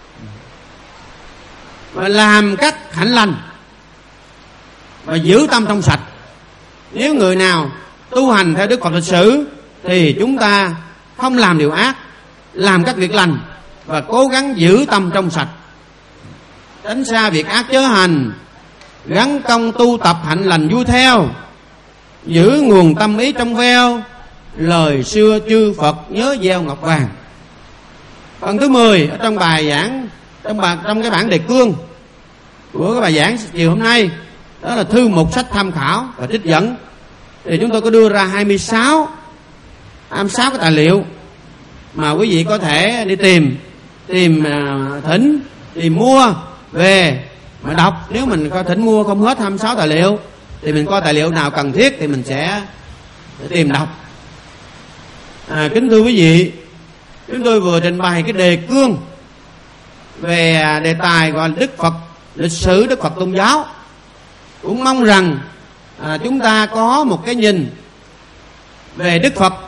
mà làm các hạnh lành và giữ tâm trong sạch. Nếu người nào tu hành theo Đức Phật lịch sử thì chúng ta không làm điều ác, làm các việc lành và cố gắng giữ tâm trong sạch, tránh xa việc ác chớ hành, gắn công tu tập hạnh lành vui theo, giữ nguồn tâm ý trong veo, lời xưa chư Phật nhớ gieo ngọc vàng. Phần thứ 10 ở trong bài giảng, trong cái bản đề cương của cái bài giảng chiều hôm nay, đó là thư mục sách tham khảo và trích dẫn. Thì chúng tôi có đưa ra 26 cái tài liệu mà quý vị có thể đi tìm thỉnh, tìm mua về mà đọc. Nếu mình có thỉnh mua không hết 26 tài liệu thì mình coi tài liệu nào cần thiết thì mình sẽ tìm đọc. Kính thưa quý vị, chúng tôi vừa trình bày cái đề cương về đề tài gọi là Đức Phật lịch sử, Đức Phật tôn giáo. Cũng mong rằng chúng ta có một cái nhìn về Đức Phật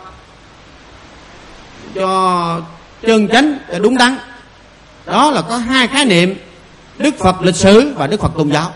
cho chân chánh, cho đúng đắn. Đó là có hai khái niệm: Đức Phật lịch sử và Đức Phật tôn giáo.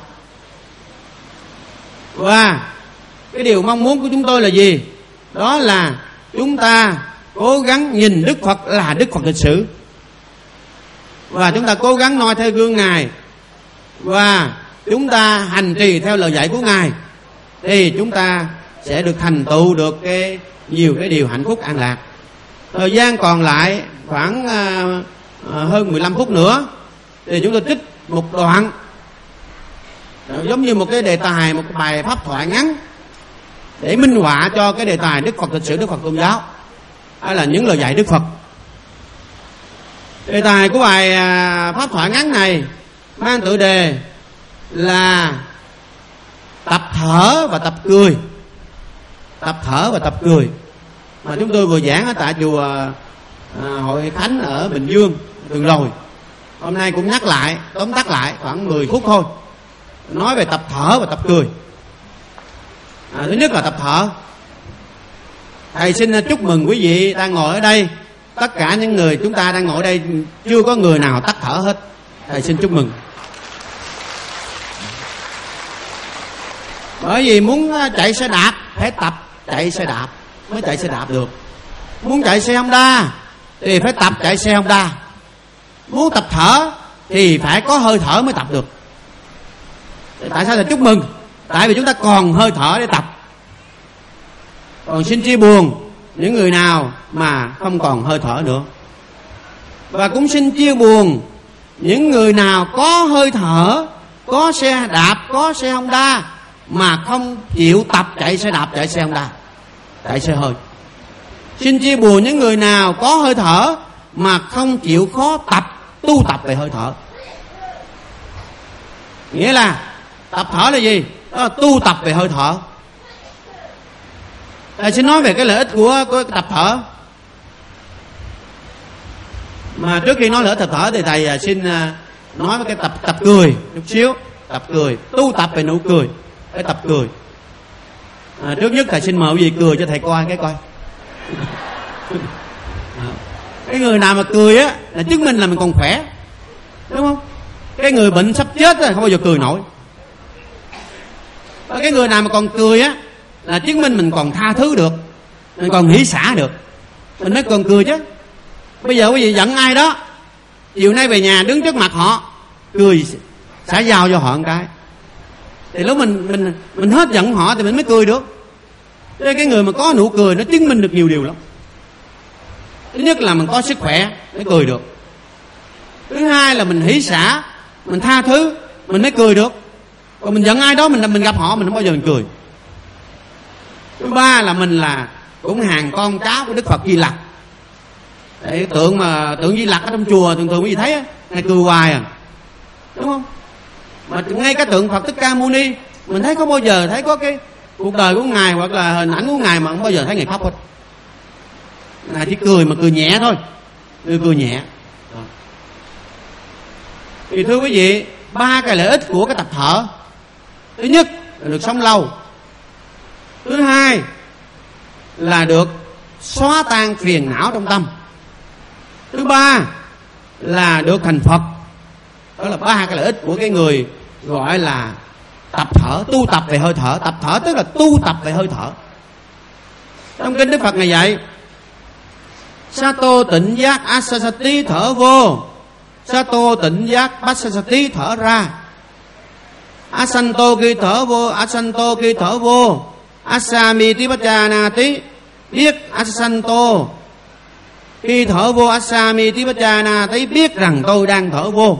Và cái điều mong muốn của chúng tôi là gì? Đó là chúng ta cố gắng nhìn Đức Phật là Đức Phật lịch sử, và chúng ta cố gắng noi theo gương Ngài, và chúng ta hành trì theo lời dạy của Ngài, thì chúng ta sẽ được thành tựu được nhiều cái điều hạnh phúc an lạc. Thời gian còn lại khoảng hơn 15 phút nữa thì chúng tôi trích một đoạn giống như một cái đề tài, một cái bài pháp thoại ngắn để minh họa cho cái đề tài Đức Phật lịch sử Đức Phật tôn giáo, hay là những lời dạy Đức Phật. Đề tài của bài pháp thoại ngắn này mang tựa đề là tập thở và tập cười. Tập thở và tập cười mà chúng tôi vừa giảng ở tại chùa Hội Khánh ở Bình Dương tuần rồi. Hôm nay cũng nhắc lại, tóm tắt lại khoảng 10 phút thôi, nói về tập thở và tập cười. Thứ nhất là tập thở. Thầy xin chúc mừng quý vị đang ngồi ở đây. Tất cả những người chúng ta đang ngồi ở đây chưa có người nào tắt thở hết. Thầy xin chúc mừng. Bởi vì muốn chạy xe đạp phải tập chạy xe đạp mới chạy xe đạp được. Muốn chạy xe Honda thì phải tập chạy xe Honda. Muốn tập thở thì phải có hơi thở mới tập được. Tại sao thầy chúc mừng? Tại vì chúng ta còn hơi thở để tập. Còn xin chia buồn những người nào mà không còn hơi thở nữa. Và cũng xin chia buồn những người nào có hơi thở, có xe đạp, có xe Honda mà không chịu tập chạy xe đạp, chạy xe Honda, chạy xe hơi. Xin chia buồn những người nào có hơi thở mà không chịu khó tu tập về hơi thở. Nghĩa là tập thở là gì? Đó là tu tập về hơi thở. Thầy xin nói về cái lợi ích của tập thở. Mà trước khi nói lợi ích tập thở thì thầy xin nói về cái tập cười chút xíu. Tập cười, tu tập về nụ cười, cái tập cười. Trước nhất thầy xin mời quý vị cười cho thầy coi cái coi. Cái người nào mà cười á là chứng minh là mình còn khỏe, đúng không? Cái người bệnh sắp chết rồi không bao giờ cười nổi. Và cái người nào mà còn cười á là chứng minh mình còn tha thứ được, mình còn hỷ xả được, mình mới còn cười chứ. Bây giờ quý vị giận ai đó, chiều nay về nhà đứng trước mặt họ cười xả giao cho họ một cái, thì lúc mình hết giận họ thì mình mới cười được. Thế cái người mà có nụ cười nó chứng minh được nhiều điều lắm. Thứ nhất là mình có sức khỏe mới cười được. Thứ hai là mình hỷ xả, mình tha thứ, mình mới cười được. Còn mình giận ai đó, mình gặp họ mình không bao giờ mình cười. Thứ ba là mình là cũng hàng con cháu của Đức Phật Di Lặc. Để tượng Di Lặc ở trong chùa thường quý vị thấy á, ngài cười hoài à, đúng không? Mà ngay cái tượng Phật Thích Ca Mâu Ni mình thấy không bao giờ thấy có cái cuộc đời của ngài hoặc là hình ảnh của ngài mà không bao giờ thấy ngài khóc hết. Ngài chỉ cười mà cười nhẹ thôi, cười nhẹ. Thì thưa quý vị, 3 cái lợi ích của cái tập thở. Thứ nhất là được sống lâu. Thứ hai là được xóa tan phiền não trong tâm. Thứ ba là được thành Phật. Đó là 3 cái lợi ích của cái người gọi là tập thở, tu tập về hơi thở. Tập thở tức là tu tập về hơi thở. Trong kinh Đức Phật này dạy: Sato tịnh giác asasati thở vô, Sato tịnh giác passasati thở ra. Asanto khi thở vô, asanto khi thở vô, asamiti pachanati biết asanto khi thở vô, asamiti pachanati biết rằng tôi đang thở vô.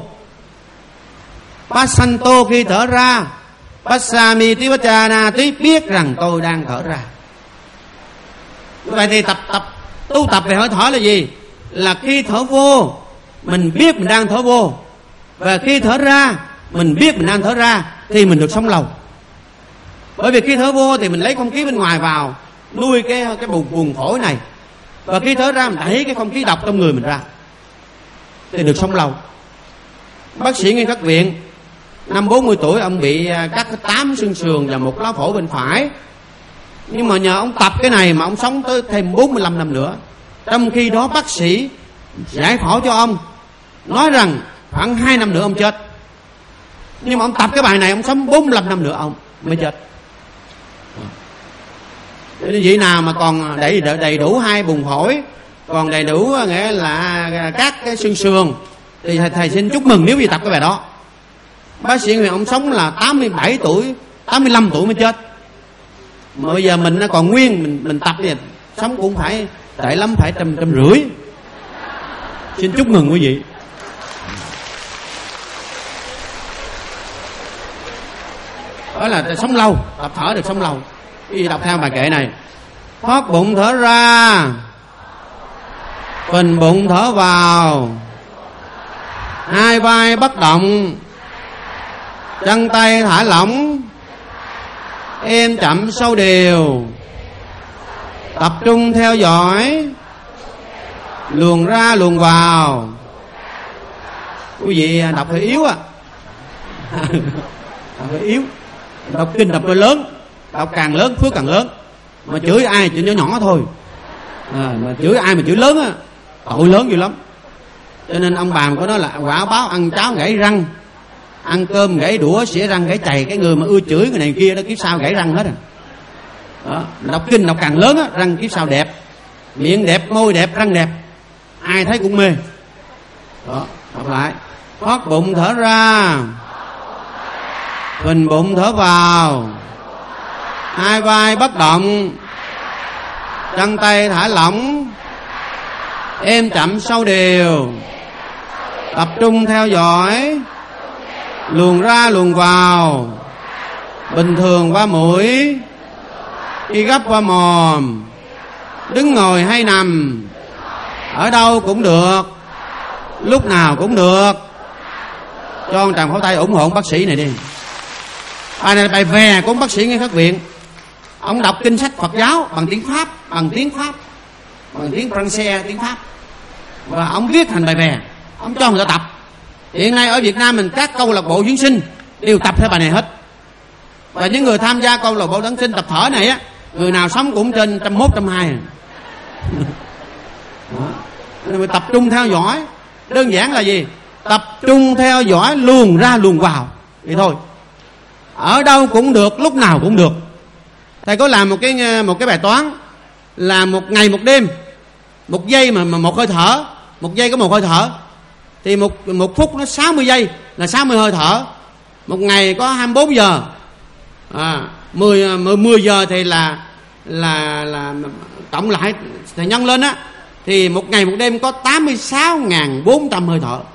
Passanto khi thở ra, passamiti pachanati biết rằng tôi đang thở ra. Vậy thì tu tập về hơi thở là gì? Là khi thở vô mình biết mình đang thở vô, và khi thở ra mình biết mình đang thở ra, thì mình được sống lâu. Bởi vì khi thở vô thì mình lấy không khí bên ngoài vào nuôi cái buồng phổi này, và khi thở ra mình đẩy cái không khí độc trong người mình ra, thì được sống lâu. Bác sĩ Nguyên Khắc Viện năm 40 tuổi ông bị cắt 8 xương sườn và 1 lá phổi bên phải. Nhưng mà nhờ ông tập cái này mà ông sống tới thêm 45 năm nữa. Trong khi đó bác sĩ giải phẫu cho ông nói rằng khoảng 2 năm nữa ông chết. Nhưng mà ông tập cái bài này ông sống 45 năm nữa ông mới chết. Vị nào mà còn đầy đủ 2 buồng phổi, còn đầy đủ nghĩa là các cái xương sườn, thì thầy xin chúc mừng nếu như tập cái bài đó. Bác sĩ Nguyễn ông sống là 87 tuổi, 85 tuổi mới chết. Mà bây giờ mình nó còn nguyên, mình tập thì sống cũng phải tệ lắm phải 150. Xin chúc mừng quý vị. Đó là sống lâu, tập thở được sống lâu. Quý vị đọc theo bài kệ này. Thoát bụng thở ra, phình bụng thở vào, hai vai bất động, chân tay thả lỏng, êm chậm sâu đều, tập trung theo dõi, luồn ra luồn vào. Quý vị đọc hơi yếu à. Đọc hơi yếu. Đọc kinh đọc hơi lớn, đọc càng lớn phước càng lớn. Mà chửi ai chửi nhỏ nhỏ thôi, mà chửi ai mà chửi lớn á, tội lớn dữ lắm. Cho nên ông bà có nói là quả báo ăn cháo gãy răng, ăn cơm gãy đũa, xỉa răng gãy chày. Cái người mà ưa chửi người này kia đó kiếp sau gãy răng hết à. Đó, đọc kinh đọc càng lớn á, răng kiếp sau đẹp, miệng đẹp, môi đẹp, răng đẹp, ai thấy cũng mê. Đó, đọc lại. Thoát bụng thở ra, phình bụng thở vào, hai vai bất động, chân tay thả lỏng, êm chậm sâu đều, tập trung theo dõi, luồn ra luồn vào, bình thường qua mũi, đi gấp qua mồm, đứng ngồi hay nằm, ở đâu cũng được, lúc nào cũng được. Cho ông Tràng pháo tay ủng hộ bác sĩ này đi. Bài này là bài về của ông bác sĩ Ngay Khắc Viện. Ông đọc kinh sách Phật giáo bằng tiếng Pháp, bằng tiếng Francais, tiếng Pháp, và ông viết thành bài về, ông cho người ta tập. Hiện nay ở Việt Nam mình các câu lạc bộ dưỡng sinh đều tập theo bài này hết. Và những người tham gia câu lạc bộ dưỡng sinh tập thở này á, người nào sống cũng trên 101, 102. Mình tập trung theo dõi. Đơn giản là gì? Tập trung theo dõi, luồn ra luồn vào vậy thôi. Ở đâu cũng được, lúc nào cũng được. Thầy có làm một cái bài toán là một ngày một đêm, một giây mà một hơi thở, một giây có một hơi thở, thì một phút nó 60 giây là 60 hơi thở. Một ngày có 24 giờ, 10 giờ thì là cộng lại thì nhân lên á, thì một ngày một đêm có 86.400 hơi thở.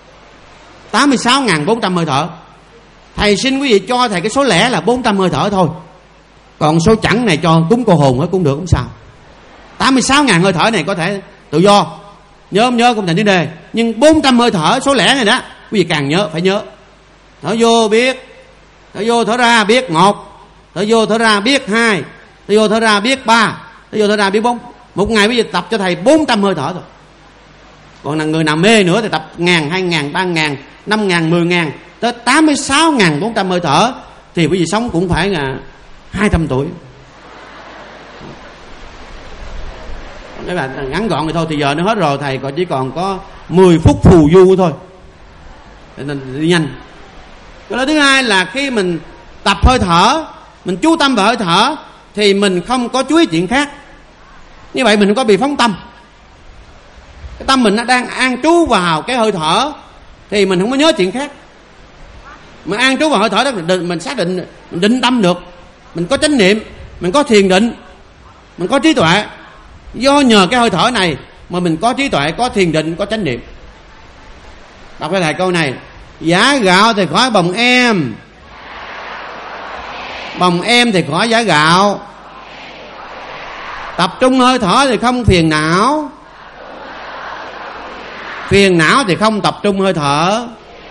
86.400 hơi thở. Thầy xin quý vị cho thầy cái số lẻ là 400 hơi thở thôi. Còn số chẵn này cho cúng cô hồn cũng được, không sao. 86.000 hơi thở này có thể tự do. Nhớ cũng thành vấn đề. Nhưng 400 hơi thở số lẻ này đó, quý vị càng nhớ, phải nhớ. Thở vô biết, thở vô thở ra biết 1, thở vô thở ra biết 2, thở vô thở ra biết 3, thở vô thở ra biết 4. Một ngày bây giờ tập cho thầy 400 hơi thở thôi. Còn là người nào mê nữa thì tập 1.000, 2.000, 3.000, 5.000, 10.000 tới 86.400 hơi thở thì quý vị sống cũng phải là 200 tuổi. Cái là ngắn gọn vậy thôi. Thì giờ nó hết rồi, thầy chỉ còn có 10 phút phù du thôi, nên đi nhanh. Cái thứ hai là khi mình tập hơi thở, mình chú tâm vào hơi thở thì mình không có chú ý chuyện khác. Như vậy mình không có bị phóng tâm. Cái tâm mình nó đang an trú vào cái hơi thở thì mình không có nhớ chuyện khác. Mình an trú vào hơi thở đó, mình xác định, mình định tâm được, mình có chánh niệm, mình có thiền định, mình có trí tuệ. Do nhờ cái hơi thở này mà mình có trí tuệ, có thiền định, có chánh niệm. Đọc lại câu này. Giả gạo thì khỏi bồng em, bồng em thì khỏi giả gạo. Tập trung hơi thở thì không phiền não, phiền não thì không tập trung hơi thở.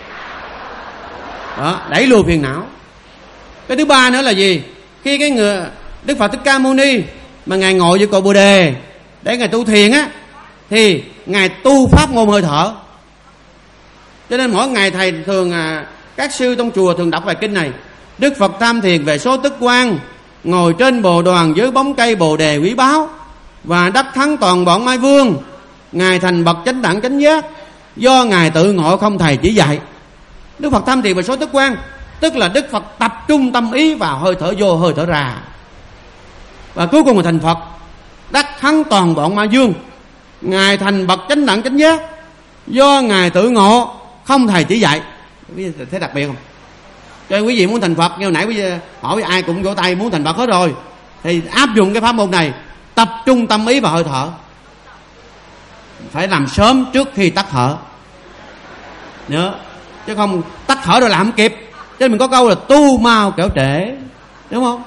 Đó, đẩy lùi phiền não. Cái thứ ba nữa là gì? Khi cái người Đức Phật Thích Ca Mâu Ni mà ngài ngồi với cội Bồ Đề để ngài tu thiền á, thì ngài tu pháp môn hơi thở. Cho nên mỗi ngày thầy thường các sư trong chùa thường đọc bài kinh này. Đức Phật tham thiền về số tức quan, ngồi trên bồ đoàn dưới bóng cây bồ đề quý báu, và đắc thắng toàn bọn mai vương. Ngài thành bậc chánh đẳng chánh giác, do ngài tự ngộ không thầy chỉ dạy. Đức Phật tham thiền về số tức quan, tức là Đức Phật tập trung tâm ý vào hơi thở vô, hơi thở ra. Và cuối cùng là thành Phật, đắc thắng toàn bọn ma vương. Ngài thành bậc chánh đẳng chánh giác, do ngài tự ngộ không thầy chỉ dạy. Thấy đặc biệt không? Cho nên quý vị muốn thành Phật, như nãy quý vị hỏi ai cũng vỗ tay muốn thành Phật hết rồi. thì áp dụng cái pháp môn này, tập trung tâm ý vào hơi thở. Phải làm sớm trước khi tắt thở nhớ, chứ không tắt thở rồi làm không kịp. Chứ mình có câu là tu mau kẻo trễ, đúng không?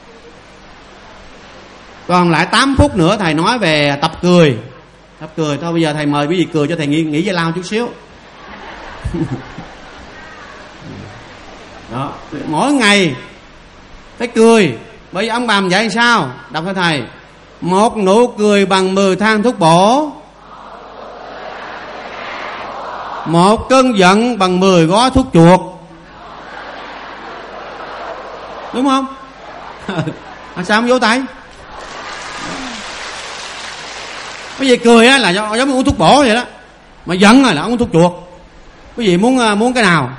Còn lại 8 phút nữa thầy nói về tập cười. Tập cười thôi, bây giờ thầy mời quý vị cười cho thầy nghỉ giải lao chút xíu. Đó, mỗi ngày phải cười. Bởi vì ông bà mình dạy sao? Đọc cho thầy: một nụ cười bằng 10 thang thuốc bổ, một cơn giận bằng 10 gói thuốc chuột. Đúng không? Sao không vỗ tay? Cái gì cười á là giống uống thuốc bổ vậy đó, mà giận là uống thuốc chuột. Quý vị muốn cái nào?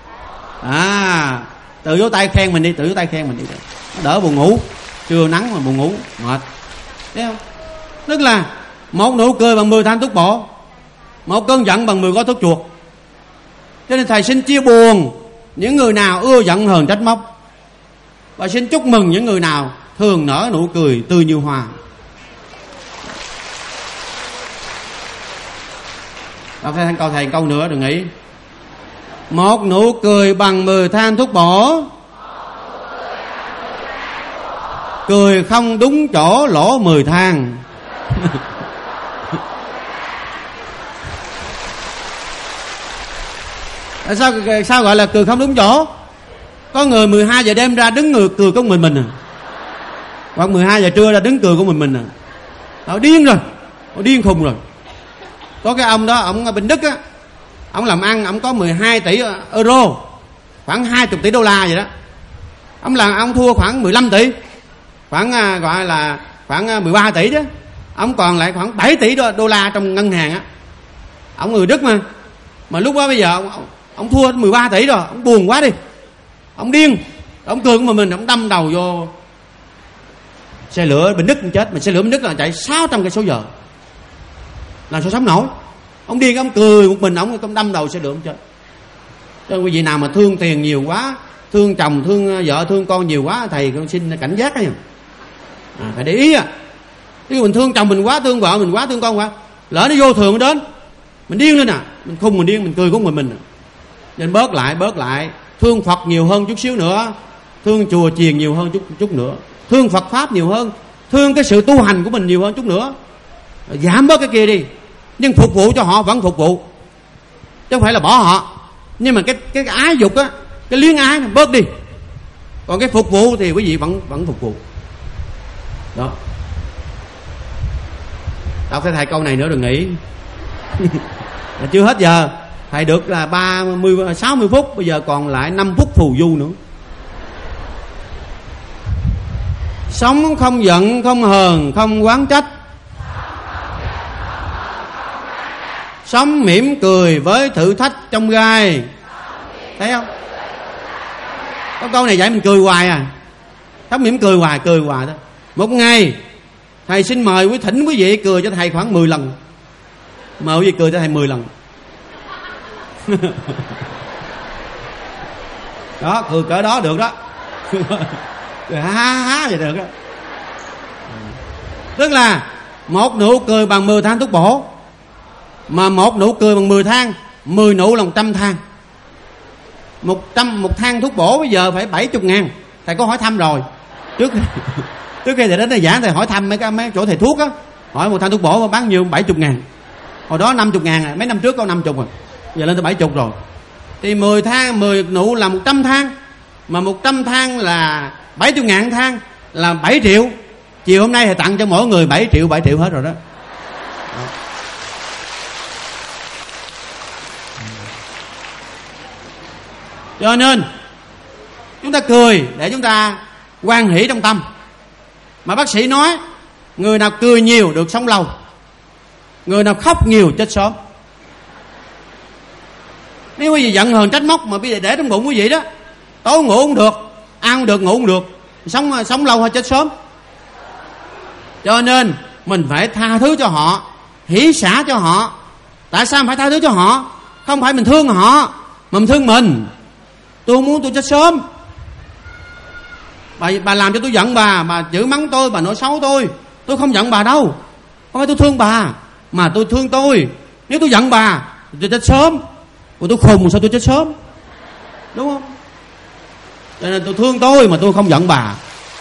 Tự vỗ tay khen mình đi, tự vỗ tay khen mình đi, đỡ buồn ngủ. Trưa nắng mà buồn ngủ mệt, thấy không? Tức là một nụ cười bằng 10 thang thuốc bổ, một cơn giận bằng 10 gói thuốc chuột. Cho nên thầy xin chia buồn những người nào ưa giận hờn trách móc, và xin chúc mừng những người nào thường nở nụ cười tươi như hoa. Đọc theo câu thầy câu nữa đừng nghĩ. Một nụ cười bằng 10 thang thuốc bổ, cười không đúng chỗ lỗ 10 thang. Sao gọi là cười không đúng chỗ? Có người 12 giờ đêm ra đứng người cười có mình à, hoặc 12 giờ trưa ra đứng cười của mình à. Họ điên rồi, họ điên khùng rồi. Có cái ông đó, ông ở bên Đức á, ông làm ăn, ông có 12 tỷ euro, khoảng 20 tỷ đô la vậy đó. Ông thua khoảng 15 tỷ, khoảng gọi là khoảng 13 tỷ chứ. Ông còn lại khoảng 7 tỷ đô la trong ngân hàng á. Ông người Đức mà lúc đó bây giờ ông thua 13 tỷ rồi, ông buồn quá đi, ông điên, ông cười của mình, ông đâm đầu vô xe lửa Bình Đức chết. Mà xe lửa Bình Đức là chạy 600 cây số giờ, làm sao sống nổi. Ông điên, ông cười một mình, ông đâm đầu xe lửa ông chết. Cho quý vị nào mà thương tiền nhiều quá, thương chồng, thương vợ, thương con nhiều quá, thầy con xin cảnh giác đó. Phải để ý. Nếu mình thương chồng mình quá, thương vợ mình quá, thương con quá, lỡ nó vô thường đến, mình điên lên mình khùng, mình điên, mình cười của mình. Nên bớt lại, thương Phật nhiều hơn chút xíu nữa, thương chùa chiền nhiều hơn chút nữa, thương Phật pháp nhiều hơn, thương cái sự tu hành của mình nhiều hơn chút nữa. Giảm bớt cái kia đi, nhưng phục vụ cho họ vẫn phục vụ, chứ không phải là bỏ họ. Nhưng mà cái ái dục á, cái luyến ái nó bớt đi, còn cái phục vụ thì quý vị vẫn phục vụ. Đó. Đọc theo thầy câu này nữa đừng nghĩ. Chưa hết giờ. Thầy được là 60 phút, bây giờ còn lại 5 phút phù du nữa. Sống không giận, không hờn, không oán trách, sống mỉm cười với thử thách trong gai. Thấy không? Có câu này dạy mình cười hoài à. Sống mỉm cười hoài thôi. Một ngày thầy xin mời thỉnh quý vị cười cho thầy khoảng 10 lần. Mời quý vị cười cho thầy 10 lần. Đó, cười cỡ đó được đó. Cười ha vậy được đó. Tức là một nụ cười bằng 10 thang thuốc bổ, mà một nụ cười bằng 10 thang, 10 nụ là 100 thang. 100 một thang thuốc bổ bây giờ phải 70.000. Thầy có hỏi thăm rồi. Trước khi thầy đến đây giảng, thầy hỏi thăm mấy chỗ thầy thuốc á, hỏi một thang thuốc bổ bán nhiêu? 70.000. Hồi đó 50.000, mấy năm trước có 50 rồi, giờ lên tới 70 rồi. Thì 10 thang, 10 nụ là 100 thang, mà 100 thang là 70.000 thang, là 7 triệu. Chiều hôm nay thầy tặng cho mỗi người 7 triệu hết rồi đó. Cho nên chúng ta cười để chúng ta hoan hỷ trong tâm. Mà bác sĩ nói người nào cười nhiều được sống lâu, người nào khóc nhiều chết sớm. Nếu quý vị giận hờn trách móc mà bây giờ để trong bụng quý vị đó, tối ngủ không được, ăn không được, ngủ không được, sống lâu hay chết sớm. Cho nên mình phải tha thứ cho họ, hỷ xả cho họ. Tại sao phải tha thứ cho họ? Không phải mình thương họ, mà mình thương mình. Tôi không muốn tôi chết sớm. Bà làm cho tôi giận bà chửi mắng tôi, bà nói xấu tôi không giận bà đâu. Không phải tôi thương bà, mà tôi thương tôi. Nếu tôi giận bà tôi chết sớm. Ủa tôi khùng sao tôi chết sớm, đúng không? Cho nên tôi thương tôi mà tôi không giận bà.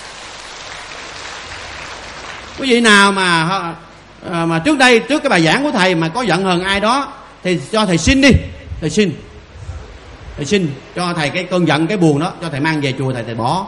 Quý vị nào mà trước cái bài giảng của thầy mà có giận hờn ai đó thì cho thầy xin đi. Thầy xin cho thầy cái cơn giận, cái buồn đó, cho thầy mang về chùa thầy bỏ.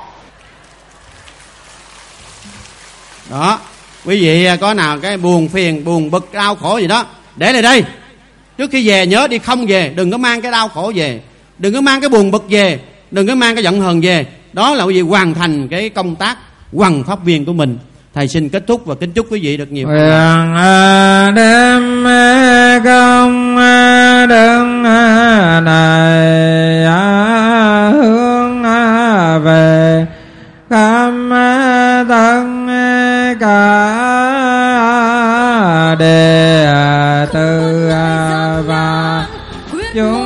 Đó, quý vị có nào cái buồn phiền, buồn bực, đau khổ gì đó, để lại đây. Trước khi về nhớ đi không về, đừng có mang cái đau khổ về, đừng có mang cái buồn bực về, đừng có mang cái giận hờn về. Đó là quý vị hoàn thành cái công tác hoằng pháp viên của mình. Thầy xin kết thúc và kính chúc quý vị được nhiều nguyện đem công đức này hướng về khắp tất cả đệ tử và chúng